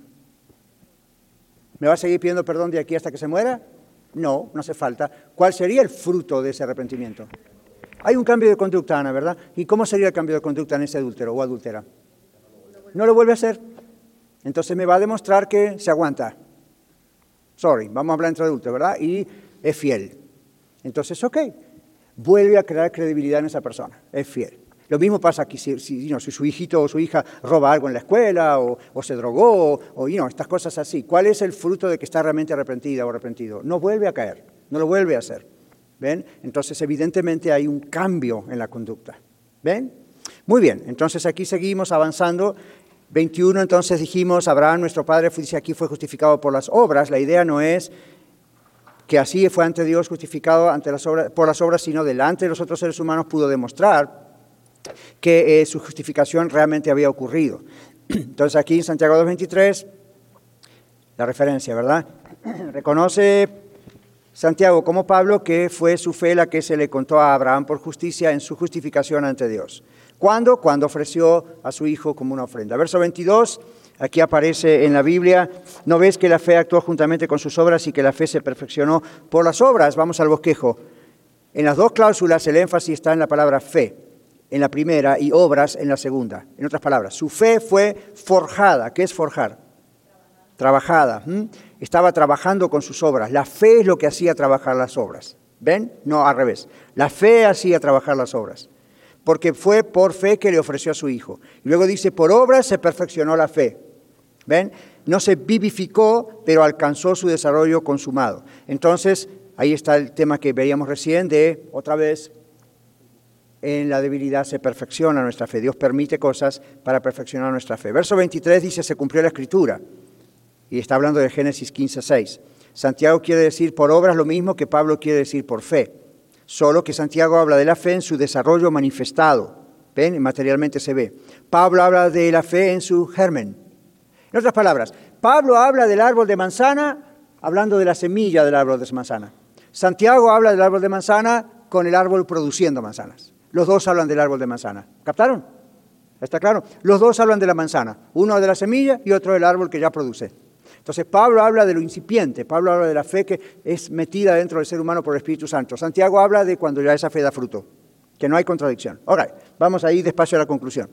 ¿Me va a seguir pidiendo perdón de aquí hasta que se muera? No, no hace falta. ¿Cuál sería el fruto de ese arrepentimiento? Hay un cambio de conducta, Ana, ¿verdad? ¿Y cómo sería el cambio de conducta en ese adúltero o adúltera? No lo vuelve a hacer. Entonces me va a demostrar que se aguanta. Sorry, vamos a hablar entre adultos, ¿verdad? Y es fiel. Entonces, ok, vuelve a crear credibilidad en esa persona, es fiel. Lo mismo pasa aquí si su hijito o su hija roba algo en la escuela o se drogó o estas cosas así. ¿Cuál es el fruto de que está realmente arrepentida o arrepentido? No vuelve a caer, no lo vuelve a hacer. ¿Ven? Entonces, evidentemente hay un cambio en la conducta. ¿Ven? Muy bien, entonces aquí seguimos avanzando. 21, entonces dijimos, Abraham, nuestro padre, dice aquí, fue justificado por las obras. La idea no es que así fue ante Dios justificado por las obras, sino delante de los otros seres humanos pudo demostrar que su justificación realmente había ocurrido. Entonces aquí en Santiago 2:23, la referencia, ¿verdad? Reconoce Santiago como Pablo que fue su fe la que se le contó a Abraham por justicia en su justificación ante Dios. ¿Cuándo? Cuando ofreció a su hijo como una ofrenda. Verso 22, aquí aparece en la Biblia, ¿no ves que la fe actuó juntamente con sus obras y que la fe se perfeccionó por las obras? Vamos al bosquejo. En las dos cláusulas el énfasis está en la palabra fe, en la primera, y obras en la segunda. En otras palabras, su fe fue forjada. ¿Qué es forjar? Trabajada. Estaba trabajando con sus obras. La fe es lo que hacía trabajar las obras. ¿Ven? No, al revés. La fe hacía trabajar las obras. Porque fue por fe que le ofreció a su hijo. Y luego dice, por obras se perfeccionó la fe. ¿Ven? No se vivificó, pero alcanzó su desarrollo consumado. Entonces, ahí está el tema que veíamos recién de, otra vez, en la debilidad se perfecciona nuestra fe. Dios permite cosas para perfeccionar nuestra fe. Verso 23 dice, se cumplió la Escritura. Y está hablando de Génesis 15:6. Santiago quiere decir por obras lo mismo que Pablo quiere decir por fe. Solo que Santiago habla de la fe en su desarrollo manifestado. ¿Ven? Materialmente se ve. Pablo habla de la fe en su germen. En otras palabras, Pablo habla del árbol de manzana hablando de la semilla del árbol de manzana. Santiago habla del árbol de manzana con el árbol produciendo manzanas. Los dos hablan del árbol de manzana. ¿Captaron? ¿Está claro? Los dos hablan de la manzana. Uno de la semilla y otro del árbol que ya produce. Entonces Pablo habla de lo incipiente. Pablo habla de la fe que es metida dentro del ser humano por el Espíritu Santo. Santiago habla de cuando ya esa fe da fruto, que no hay contradicción. Ahora, vamos a ir despacio a la conclusión.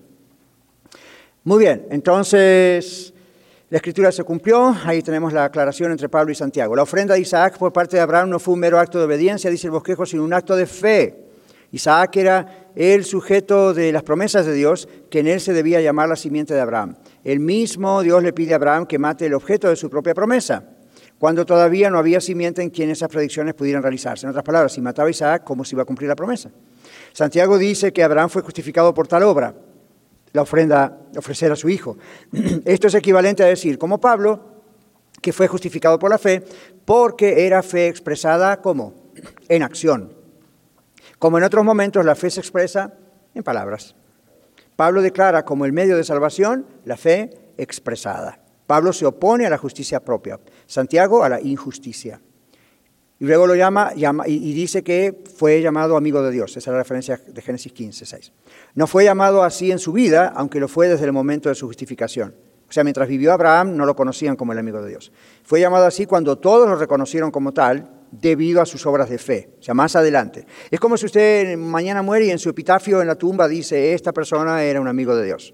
Muy bien, entonces la Escritura se cumplió. Ahí tenemos la aclaración entre Pablo y Santiago. La ofrenda de Isaac por parte de Abraham no fue un mero acto de obediencia, dice el bosquejo, sino un acto de fe. Isaac era el sujeto de las promesas de Dios, que en él se debía llamar la simiente de Abraham. El mismo Dios le pide a Abraham que mate el objeto de su propia promesa, cuando todavía no había simiente en quien esas predicciones pudieran realizarse. En otras palabras, si mataba a Isaac, ¿cómo se iba a cumplir la promesa? Santiago dice que Abraham fue justificado por tal obra, la ofrenda, ofrecer a su hijo. Esto es equivalente a decir, como Pablo, que fue justificado por la fe, porque era fe expresada ¿cómo? En acción. Como en otros momentos la fe se expresa en palabras. Pablo declara como el medio de salvación la fe expresada. Pablo se opone a la justicia propia, Santiago a la injusticia. Y luego lo llama y dice que fue llamado amigo de Dios. Esa es la referencia de Génesis 15:6. No fue llamado así en su vida, aunque lo fue desde el momento de su justificación. O sea, mientras vivió Abraham no lo conocían como el amigo de Dios. Fue llamado así cuando todos lo reconocieron como tal, debido a sus obras de fe, o sea, más adelante. Es como si usted mañana muere y en su epitafio en la tumba dice, esta persona era un amigo de Dios.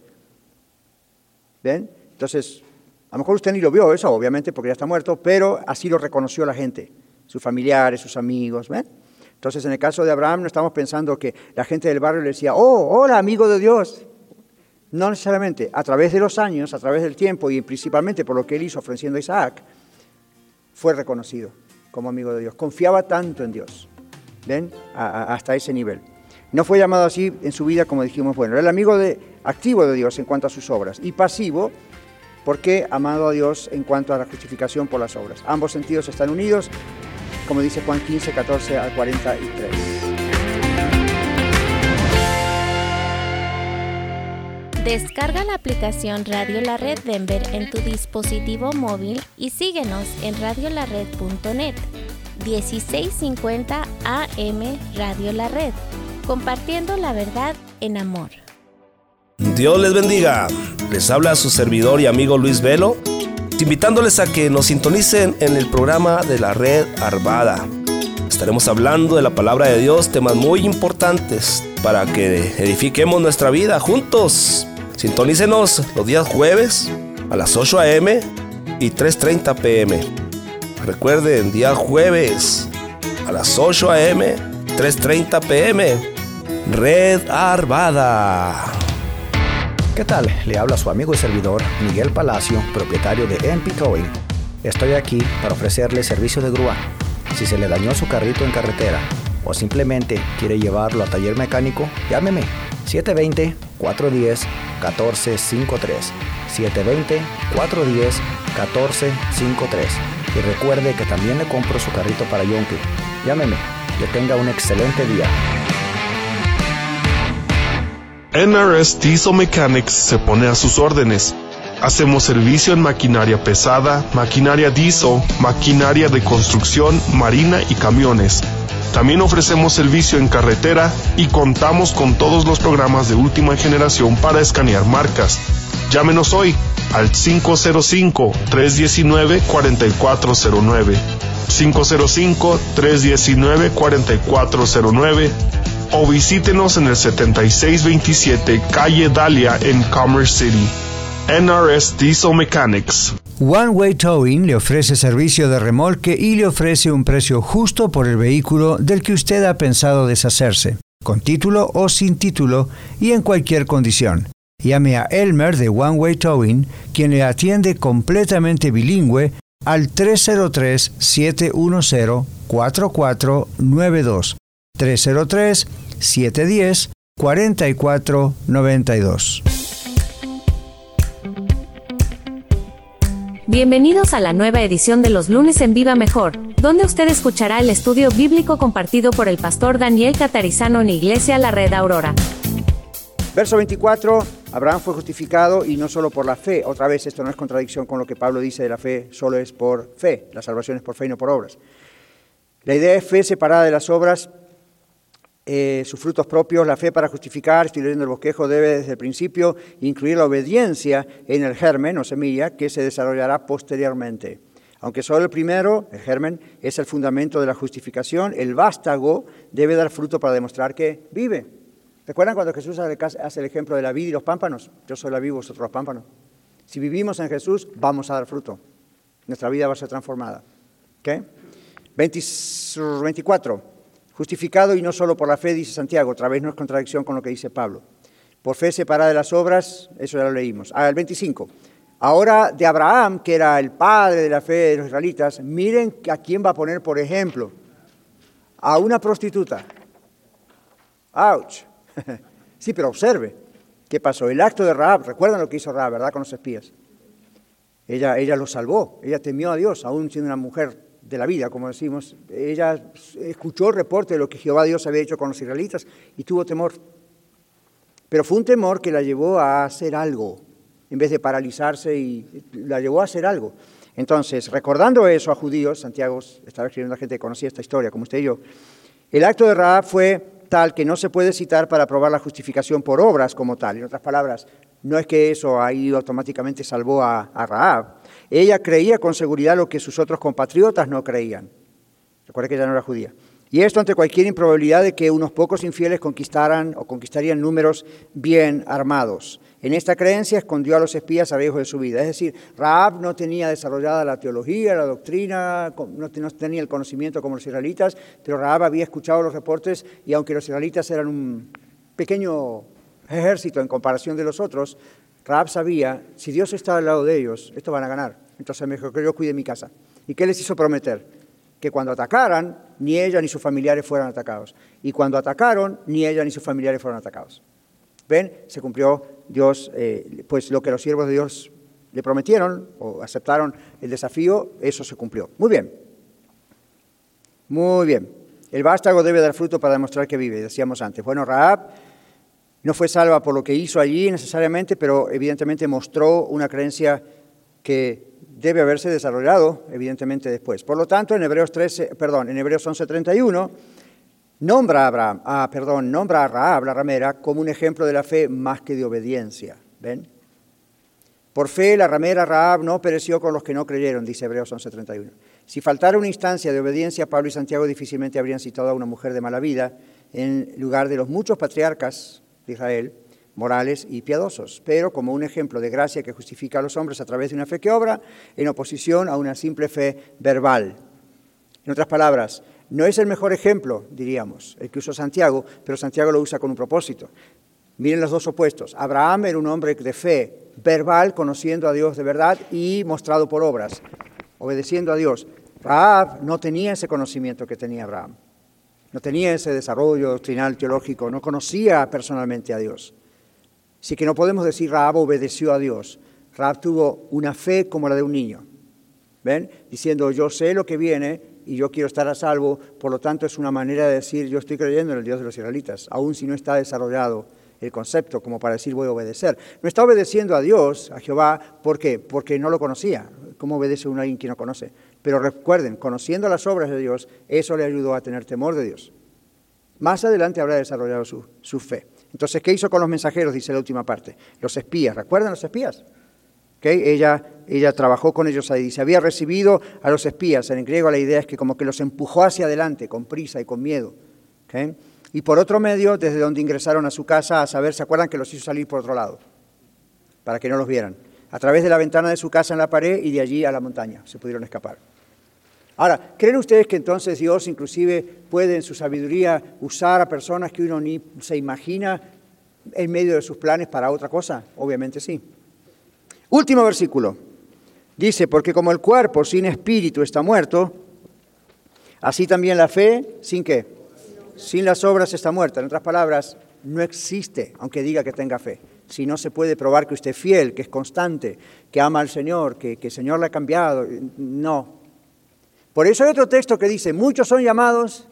¿Ven? Entonces, a lo mejor usted ni lo vio eso, obviamente, porque ya está muerto, pero así lo reconoció la gente, sus familiares, sus amigos, ¿ven? Entonces, en el caso de Abraham, no estamos pensando que la gente del barrio le decía, oh, hola, amigo de Dios. No necesariamente. A través de los años, a través del tiempo y principalmente por lo que él hizo ofreciendo a Isaac, fue reconocido como amigo de Dios. Confiaba tanto en Dios, ¿ven? Hasta ese nivel. No fue llamado así en su vida, como dijimos, bueno, era el amigo activo de Dios en cuanto a sus obras, y pasivo, porque amado a Dios en cuanto a la justificación por las obras. Ambos sentidos están unidos, como dice Juan 15, 14 al 43. Descarga la aplicación Radio La Red Denver en tu dispositivo móvil y síguenos en radiolared.net. 1650 AM Radio La Red, compartiendo la verdad en amor. Dios les bendiga. Les habla su servidor y amigo Luis Velo, invitándoles a que nos sintonicen en el programa de la Red Arvada. Estaremos hablando de la palabra de Dios, temas muy importantes para que edifiquemos nuestra vida juntos. Sintonícenos los días jueves a las 8 a.m. y 3:30 p.m. Recuerden, día jueves a las 8 a.m., 3:30 p.m. Red Arvada. ¿Qué tal? Le habla su amigo y servidor Miguel Palacio, propietario de MP Towing. Estoy aquí para ofrecerle servicio de grúa. Si se le dañó su carrito en carretera o simplemente quiere llevarlo a taller mecánico, llámeme 720-410-1453. 720-410-1453. Y recuerde que también le compro su carrito para Yonke. Llámeme. Que tenga un excelente día. NRS Diesel Mechanics se pone a sus órdenes. Hacemos servicio en maquinaria pesada, maquinaria diesel, maquinaria de construcción, marina y camiones. También ofrecemos servicio en carretera y contamos con todos los programas de última generación para escanear marcas. Llámenos hoy al 505-319-4409, 505-319-4409 o visítenos en el 7627 Calle Dahlia en Commerce City. NRS Diesel Mechanics. One Way Towing le ofrece servicio de remolque y le ofrece un precio justo por el vehículo del que usted ha pensado deshacerse, con título o sin título y en cualquier condición. Llame a Elmer de One Way Towing, quien le atiende completamente bilingüe al 303-710-4492, 303-710-4492. Bienvenidos a la nueva edición de los lunes en Viva Mejor, donde usted escuchará el estudio bíblico compartido por el pastor Daniel Catarizano en Iglesia La Red Aurora. Verso 24, Abraham fue justificado y no solo por la fe. Otra vez, esto no es contradicción con lo que Pablo dice de la fe, solo es por fe. La salvación es por fe y no por obras. La idea es fe separada de las obras, sus frutos propios. La fe para justificar, estoy leyendo el bosquejo, debe desde el principio incluir la obediencia en el germen o semilla que se desarrollará posteriormente. Aunque solo el primero, el germen, es el fundamento de la justificación, el vástago debe dar fruto para demostrar que vive. ¿Recuerdan cuando Jesús hace el ejemplo de la vid y los pámpanos? Yo soy la vid, vosotros los pámpanos. Si vivimos en Jesús, vamos a dar fruto. Nuestra vida va a ser transformada. ¿Okay? 24. Justificado y no solo por la fe, dice Santiago. Otra vez no es contradicción con lo que dice Pablo. Por fe separada de las obras, eso ya lo leímos. El 25. Ahora de Abraham, que era el padre de la fe de los israelitas, miren a quién va a poner, por ejemplo, a una prostituta. ¡Auch! Sí, pero observe, ¿qué pasó? El acto de Rahab, recuerdan lo que hizo Rahab, ¿verdad? Con los espías. Ella lo salvó, ella temió a Dios, aún siendo una mujer de la vida, como decimos. Ella escuchó el reporte de lo que Jehová Dios había hecho con los israelitas y tuvo temor. Pero fue un temor que la llevó a hacer algo, en vez de paralizarse, y la llevó a hacer algo. Entonces, recordando eso a judíos, Santiago estaba escribiendo a gente que conocía esta historia, como usted y yo, el acto de Rahab fue tal que no se puede citar para probar la justificación por obras como tal. En otras palabras, no es que eso ahí automáticamente salvó a Rahab. Ella creía con seguridad lo que sus otros compatriotas no creían. Recuerda que ella no era judía. Y esto ante cualquier improbabilidad de que unos pocos infieles conquistarían números bien armados. En esta creencia escondió a los espías a riesgo de su vida. Es decir, Rahab no tenía desarrollada la teología, la doctrina, no tenía el conocimiento como los israelitas, pero Rahab había escuchado los reportes y aunque los israelitas eran un pequeño ejército en comparación de los otros, Rahab sabía, si Dios está al lado de ellos, estos van a ganar. Entonces me dijo que yo cuide mi casa. ¿Y qué les hizo prometer? Que cuando atacaran, ni ella ni sus familiares fueran atacados. Y cuando atacaron, ni ella ni sus familiares fueron atacados. ¿Ven? Se cumplió Dios, pues lo que los siervos de Dios le prometieron o aceptaron el desafío, eso se cumplió. Muy bien. Muy bien. El vástago debe dar fruto para demostrar que vive, decíamos antes. Bueno, Rahab no fue salva por lo que hizo allí necesariamente, pero evidentemente mostró una creencia que debe haberse desarrollado evidentemente después. Por lo tanto, en Hebreos 11:31, nombra a Rahab, la ramera, como un ejemplo de la fe más que de obediencia. ¿Ven? Por fe, la ramera Rahab no pereció con los que no creyeron, dice Hebreos 11:31. Si faltara una instancia de obediencia, Pablo y Santiago difícilmente habrían citado a una mujer de mala vida en lugar de los muchos patriarcas de Israel, morales y piadosos, pero como un ejemplo de gracia que justifica a los hombres a través de una fe que obra, en oposición a una simple fe verbal. En otras palabras, no es el mejor ejemplo, diríamos, el que usó Santiago, pero Santiago lo usa con un propósito. Miren los dos opuestos. Abraham era un hombre de fe verbal, conociendo a Dios de verdad y mostrado por obras, obedeciendo a Dios. Rahab no tenía ese conocimiento que tenía Abraham. No tenía ese desarrollo doctrinal, teológico, no conocía personalmente a Dios. Así que no podemos decir Rahab obedeció a Dios. Rahab tuvo una fe como la de un niño. ¿Ven? Diciendo, yo sé lo que viene y yo quiero estar a salvo, por lo tanto es una manera de decir, yo estoy creyendo en el Dios de los israelitas, aun si no está desarrollado el concepto como para decir voy a obedecer. No está obedeciendo a Dios, a Jehová, ¿por qué? Porque no lo conocía. ¿Cómo obedece uno a alguien que no conoce? Pero recuerden, conociendo las obras de Dios, eso le ayudó a tener temor de Dios. Más adelante habrá desarrollado su fe. Entonces, ¿qué hizo con los mensajeros? Dice la última parte. Los espías, ¿recuerdan los espías? ¿Okay? Ella trabajó con ellos ahí. Dice, había recibido a los espías. En griego la idea es que como que los empujó hacia adelante, con prisa y con miedo. ¿Okay? Y por otro medio, desde donde ingresaron a su casa, a saber, ¿se acuerdan que los hizo salir por otro lado? Para que no los vieran. A través de la ventana de su casa en la pared y de allí a la montaña. Se pudieron escapar. Ahora, ¿creen ustedes que entonces Dios inclusive puede en su sabiduría usar a personas que uno ni se imagina en medio de sus planes para otra cosa? Obviamente sí. Último versículo. Dice, porque como el cuerpo sin espíritu está muerto, así también la fe, ¿sin qué? Sin las obras está muerta. En otras palabras, no existe, aunque diga que tenga fe. Si no se puede probar que usted es fiel, que es constante, que ama al Señor, que el Señor le ha cambiado. No. Por eso hay otro texto que dice, muchos son llamados,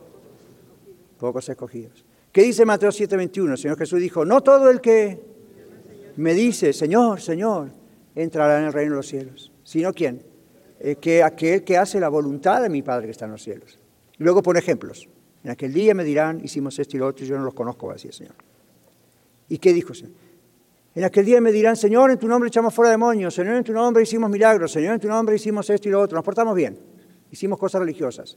pocos escogidos. ¿Qué dice Mateo 7:21? El Señor Jesús dijo, no todo el que me dice, Señor, Señor, entrará en el reino de los cielos. ¿Sino quién? Aquel que hace la voluntad de mi Padre que está en los cielos. Y luego pone ejemplos. En aquel día me dirán, hicimos esto y lo otro, y yo no los conozco, va a decir el Señor. ¿Y qué dijo el Señor? En aquel día me dirán, Señor, en tu nombre echamos fuera demonios, Señor, en tu nombre hicimos milagros, Señor, en tu nombre hicimos esto y lo otro, nos portamos bien, hicimos cosas religiosas.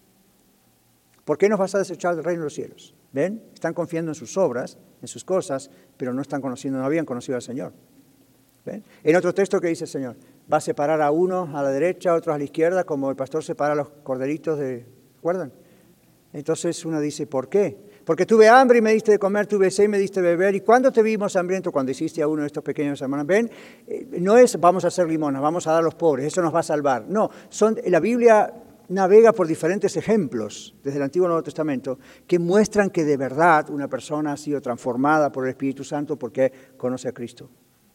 ¿Por qué nos vas a desechar del reino de los cielos? ¿Ven? Están confiando en sus obras, en sus cosas, pero no están conociendo, no habían conocido al Señor. ¿Ven? En otro texto que dice el Señor, va a separar a unos a la derecha, a otros a la izquierda, como el pastor separa a los corderitos ¿recuerdan? Entonces uno dice, ¿por qué? Porque tuve hambre y me diste de comer, tuve sed y me diste de beber. ¿Y cuándo te vimos hambriento? Cuando hiciste a uno de estos pequeños hermanos. ¿Ven? No es vamos a hacer limonas, vamos a dar a los pobres, eso nos va a salvar. No, la Biblia navega por diferentes ejemplos desde el Antiguo y Nuevo Testamento que muestran que de verdad una persona ha sido transformada por el Espíritu Santo porque conoce a Cristo.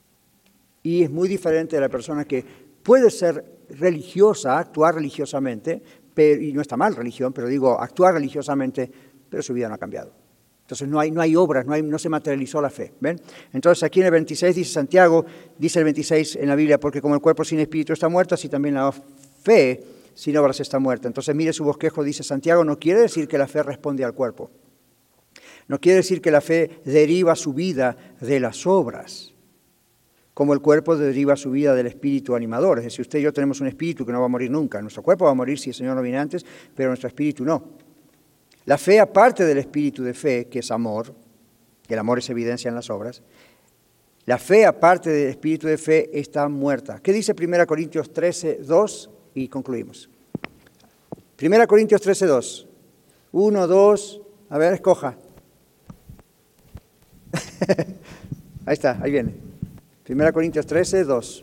Y es muy diferente de la persona que puede ser religiosa, actuar religiosamente, y no está mal religión, pero digo, actuar religiosamente, pero su vida no ha cambiado. Entonces no hay obras, no se materializó la fe. ¿Ven? Entonces aquí en el 26 dice Santiago, dice el 26 en la Biblia, porque como el cuerpo sin espíritu está muerto, así también la fe sin obras está muerta. Entonces mire su bosquejo, dice Santiago, no quiere decir que la fe responde al cuerpo. No quiere decir que la fe deriva su vida de las obras, como el cuerpo deriva su vida del espíritu animador. Es decir, usted y yo tenemos un espíritu que no va a morir nunca. Nuestro cuerpo va a morir si el Señor no viene antes, pero nuestro espíritu no. La fe, aparte del espíritu de fe, que es amor, que el amor es evidencia en las obras, la fe, aparte del espíritu de fe, está muerta. ¿Qué dice 1 Corintios 13:2? Y concluimos. 1 Corintios 13:2. 1, 2, a ver, escoja. Ahí está, ahí viene. 1 Corintios 13:2.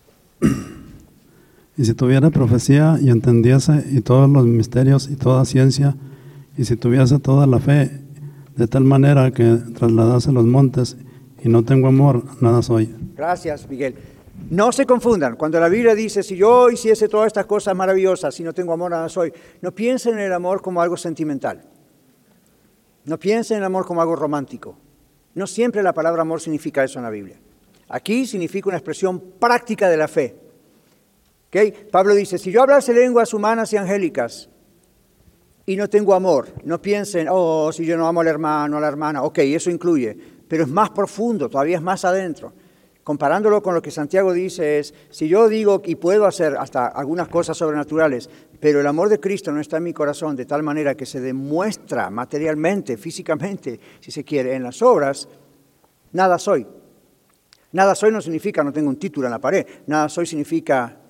Y si tuviera profecía y entendiese y todos los misterios y toda ciencia, y si tuviese toda la fe, de tal manera que trasladase los montes, y no tengo amor, nada soy. Gracias, Miguel. No se confundan. Cuando la Biblia dice, si yo hiciese todas estas cosas maravillosas, si no tengo amor, nada soy, no piensen en el amor como algo sentimental. No piensen en el amor como algo romántico. No siempre la palabra amor significa eso en la Biblia. Aquí significa una expresión práctica de la fe. ¿Okay? Pablo dice, si yo hablase lenguas humanas y angélicas y no tengo amor, no piensen, si yo no amo al hermano, a la hermana, ok, eso incluye, pero es más profundo, todavía es más adentro. Comparándolo con lo que Santiago dice es, si yo digo y puedo hacer hasta algunas cosas sobrenaturales, pero el amor de Cristo no está en mi corazón de tal manera que se demuestra materialmente, físicamente, si se quiere, en las obras, nada soy. Nada soy no significa no tengo un título en la pared, nada soy significa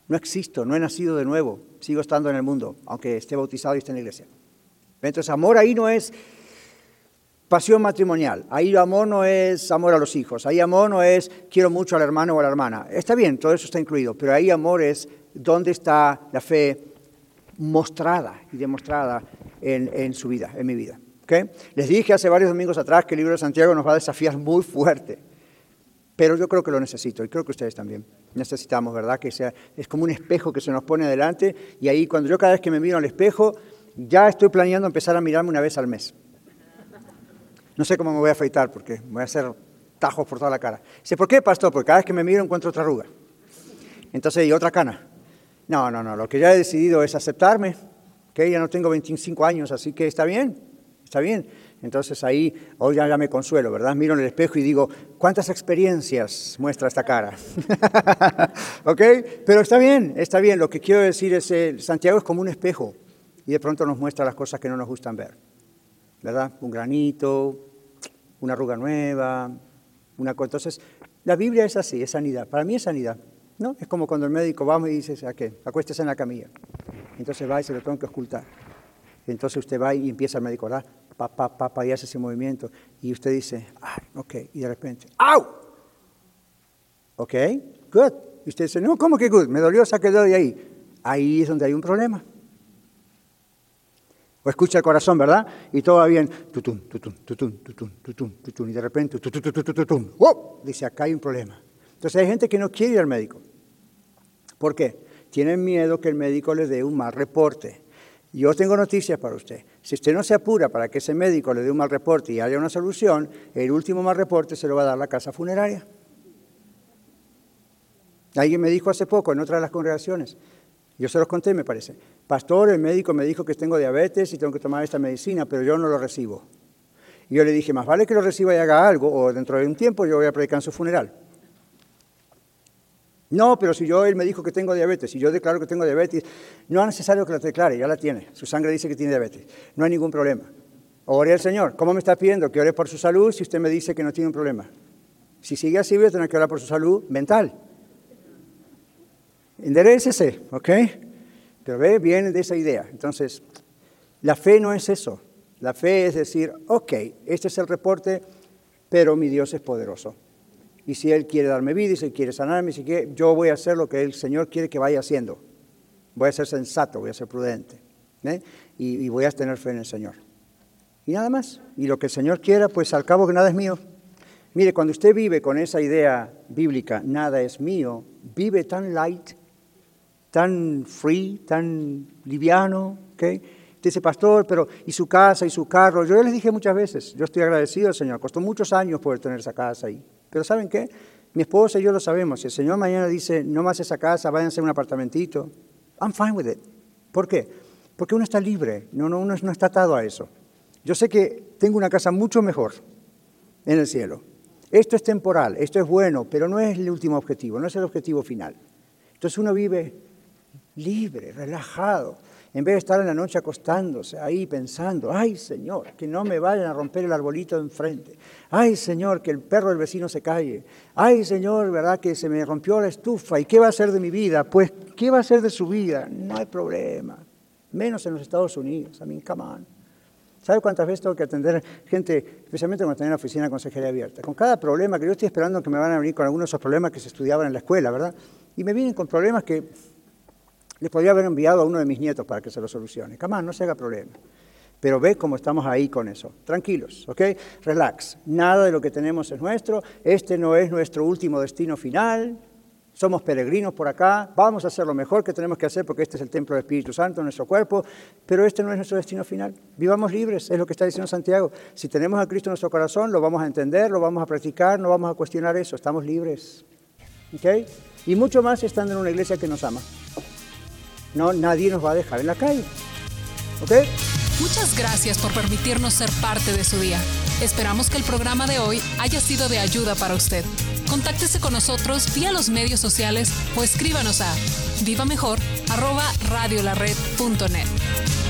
No existo, no he nacido de nuevo, sigo estando en el mundo, aunque esté bautizado y esté en la iglesia. Entonces, amor ahí no es pasión matrimonial, ahí amor no es amor a los hijos, ahí amor no es quiero mucho al hermano o a la hermana. Está bien, todo eso está incluido, pero ahí amor es dónde está la fe mostrada y demostrada en su vida, en mi vida. ¿Okay? Les dije hace varios domingos atrás que el libro de Santiago nos va a desafiar muy fuerte, pero yo creo que lo necesito y creo que ustedes también necesitamos, ¿verdad? Que es como un espejo que se nos pone adelante y ahí cuando yo cada vez que me miro al espejo ya estoy planeando empezar a mirarme una vez al mes. No sé cómo me voy a afeitar porque me voy a hacer tajos por toda la cara. Dice, ¿por qué, pastor? Porque cada vez que me miro encuentro otra arruga. Entonces, y otra cana. No, lo que ya he decidido es aceptarme, que ya no tengo 25 años, así que está bien. Entonces ahí, hoy ya me consuelo, ¿verdad? Miro en el espejo y digo, ¿cuántas experiencias muestra esta cara? ¿Ok? Pero está bien. Lo que quiero decir es, Santiago es como un espejo y de pronto nos muestra las cosas que no nos gustan ver, ¿verdad? Un granito, una arruga nueva, Entonces, la Biblia es así, es sanidad. Para mí es sanidad, ¿no? Es como cuando el médico vamos y dice, ¿a qué? Acuéstese en la camilla. Entonces va y se lo tengo que ocultar. Entonces usted va y empieza el médico, ¿verdad? Y hace ese movimiento. Y usted dice, ay, ok. Y de repente, ¡au! Ok, good. Y usted dice, no, ¿cómo que good? Me dolió, saque el dedo de ahí. Ahí es donde hay un problema. O escucha el corazón, ¿verdad? Y todo va bien. Tutum, tutum, tutum, tutum, tutum, tutum. Y de repente, tutum, tutum, tutum, tutum. ¡Oh! Dice, acá hay un problema. Entonces hay gente que no quiere ir al médico. ¿Por qué? Tienen miedo que el médico les dé un mal reporte. Yo tengo noticias para usted. Si usted no se apura para que ese médico le dé un mal reporte y haya una solución, el último mal reporte se lo va a dar la casa funeraria. Alguien me dijo hace poco en otra de las congregaciones, yo se los conté, me parece, pastor, el médico me dijo que tengo diabetes y tengo que tomar esta medicina, pero yo no lo recibo. Y yo le dije, más vale que lo reciba y haga algo, o dentro de un tiempo yo voy a predicar en su funeral. No, pero si él me dijo que tengo diabetes, y yo declaro que tengo diabetes, no es necesario que lo declare, ya la tiene. Su sangre dice que tiene diabetes, no hay ningún problema. Ore al Señor. ¿Cómo me está pidiendo que ore por su salud si usted me dice que no tiene un problema? Si sigue así, voy a tener que orar por su salud mental. Enderécese, ¿ok? Pero viene de esa idea. Entonces, la fe no es eso. La fe es decir, ok, este es el reporte, pero mi Dios es poderoso. Y si Él quiere darme vida, y si Él quiere sanarme, yo voy a hacer lo que el Señor quiere que vaya haciendo. Voy a ser sensato, voy a ser prudente. Y voy a tener fe en el Señor. Y nada más. Y lo que el Señor quiera, pues al cabo que nada es mío. Mire, cuando usted vive con esa idea bíblica, nada es mío, vive tan light, tan free, tan liviano, ¿ok? Dice, pastor, pero ¿y su casa y su carro? Yo ya les dije muchas veces, yo estoy agradecido al Señor. Costó muchos años poder tener esa casa ahí. Pero ¿saben qué? Mi esposa y yo lo sabemos. Si el Señor mañana dice, no más esa casa, váyanse a un apartamentito, I'm fine with it. ¿Por qué? Porque uno está libre, uno no está atado a eso. Yo sé que tengo una casa mucho mejor en el cielo. Esto es temporal, esto es bueno, pero no es el último objetivo, no es el objetivo final. Entonces uno vive libre, relajado, en vez de estar en la noche acostándose ahí pensando, ay Señor, que no me vayan a romper el arbolito de enfrente, ay Señor, que el perro del vecino se calle, ay Señor, verdad que se me rompió la estufa, ¿y qué va a hacer de mi vida? Pues, ¿qué va a hacer de su vida? No hay problema, menos en los Estados Unidos, come on. ¿Sabe cuántas veces tengo que atender gente, especialmente cuando tengo en la oficina de consejería abierta? Con cada problema, que yo estoy esperando que me van a venir con algunos de esos problemas que se estudiaban en la escuela, ¿verdad? Y me vienen con problemas que les podría haber enviado a uno de mis nietos para que se lo solucione. Come on, no se haga problema. Pero ve cómo estamos ahí con eso. Tranquilos, ¿ok? Relax. Nada de lo que tenemos es nuestro. Este no es nuestro último destino final. Somos peregrinos por acá. Vamos a hacer lo mejor que tenemos que hacer porque este es el templo del Espíritu Santo en nuestro cuerpo. Pero este no es nuestro destino final. Vivamos libres, es lo que está diciendo Santiago. Si tenemos a Cristo en nuestro corazón, lo vamos a entender, lo vamos a practicar, no vamos a cuestionar eso. Estamos libres. ¿Ok? Y mucho más estando en una iglesia que nos ama. No, nadie nos va a dejar en la calle. ¿Ok? Muchas gracias por permitirnos ser parte de su día. Esperamos que el programa de hoy haya sido de ayuda para usted. Contáctese con nosotros vía los medios sociales o escríbanos a vivamejor@radiolared.net.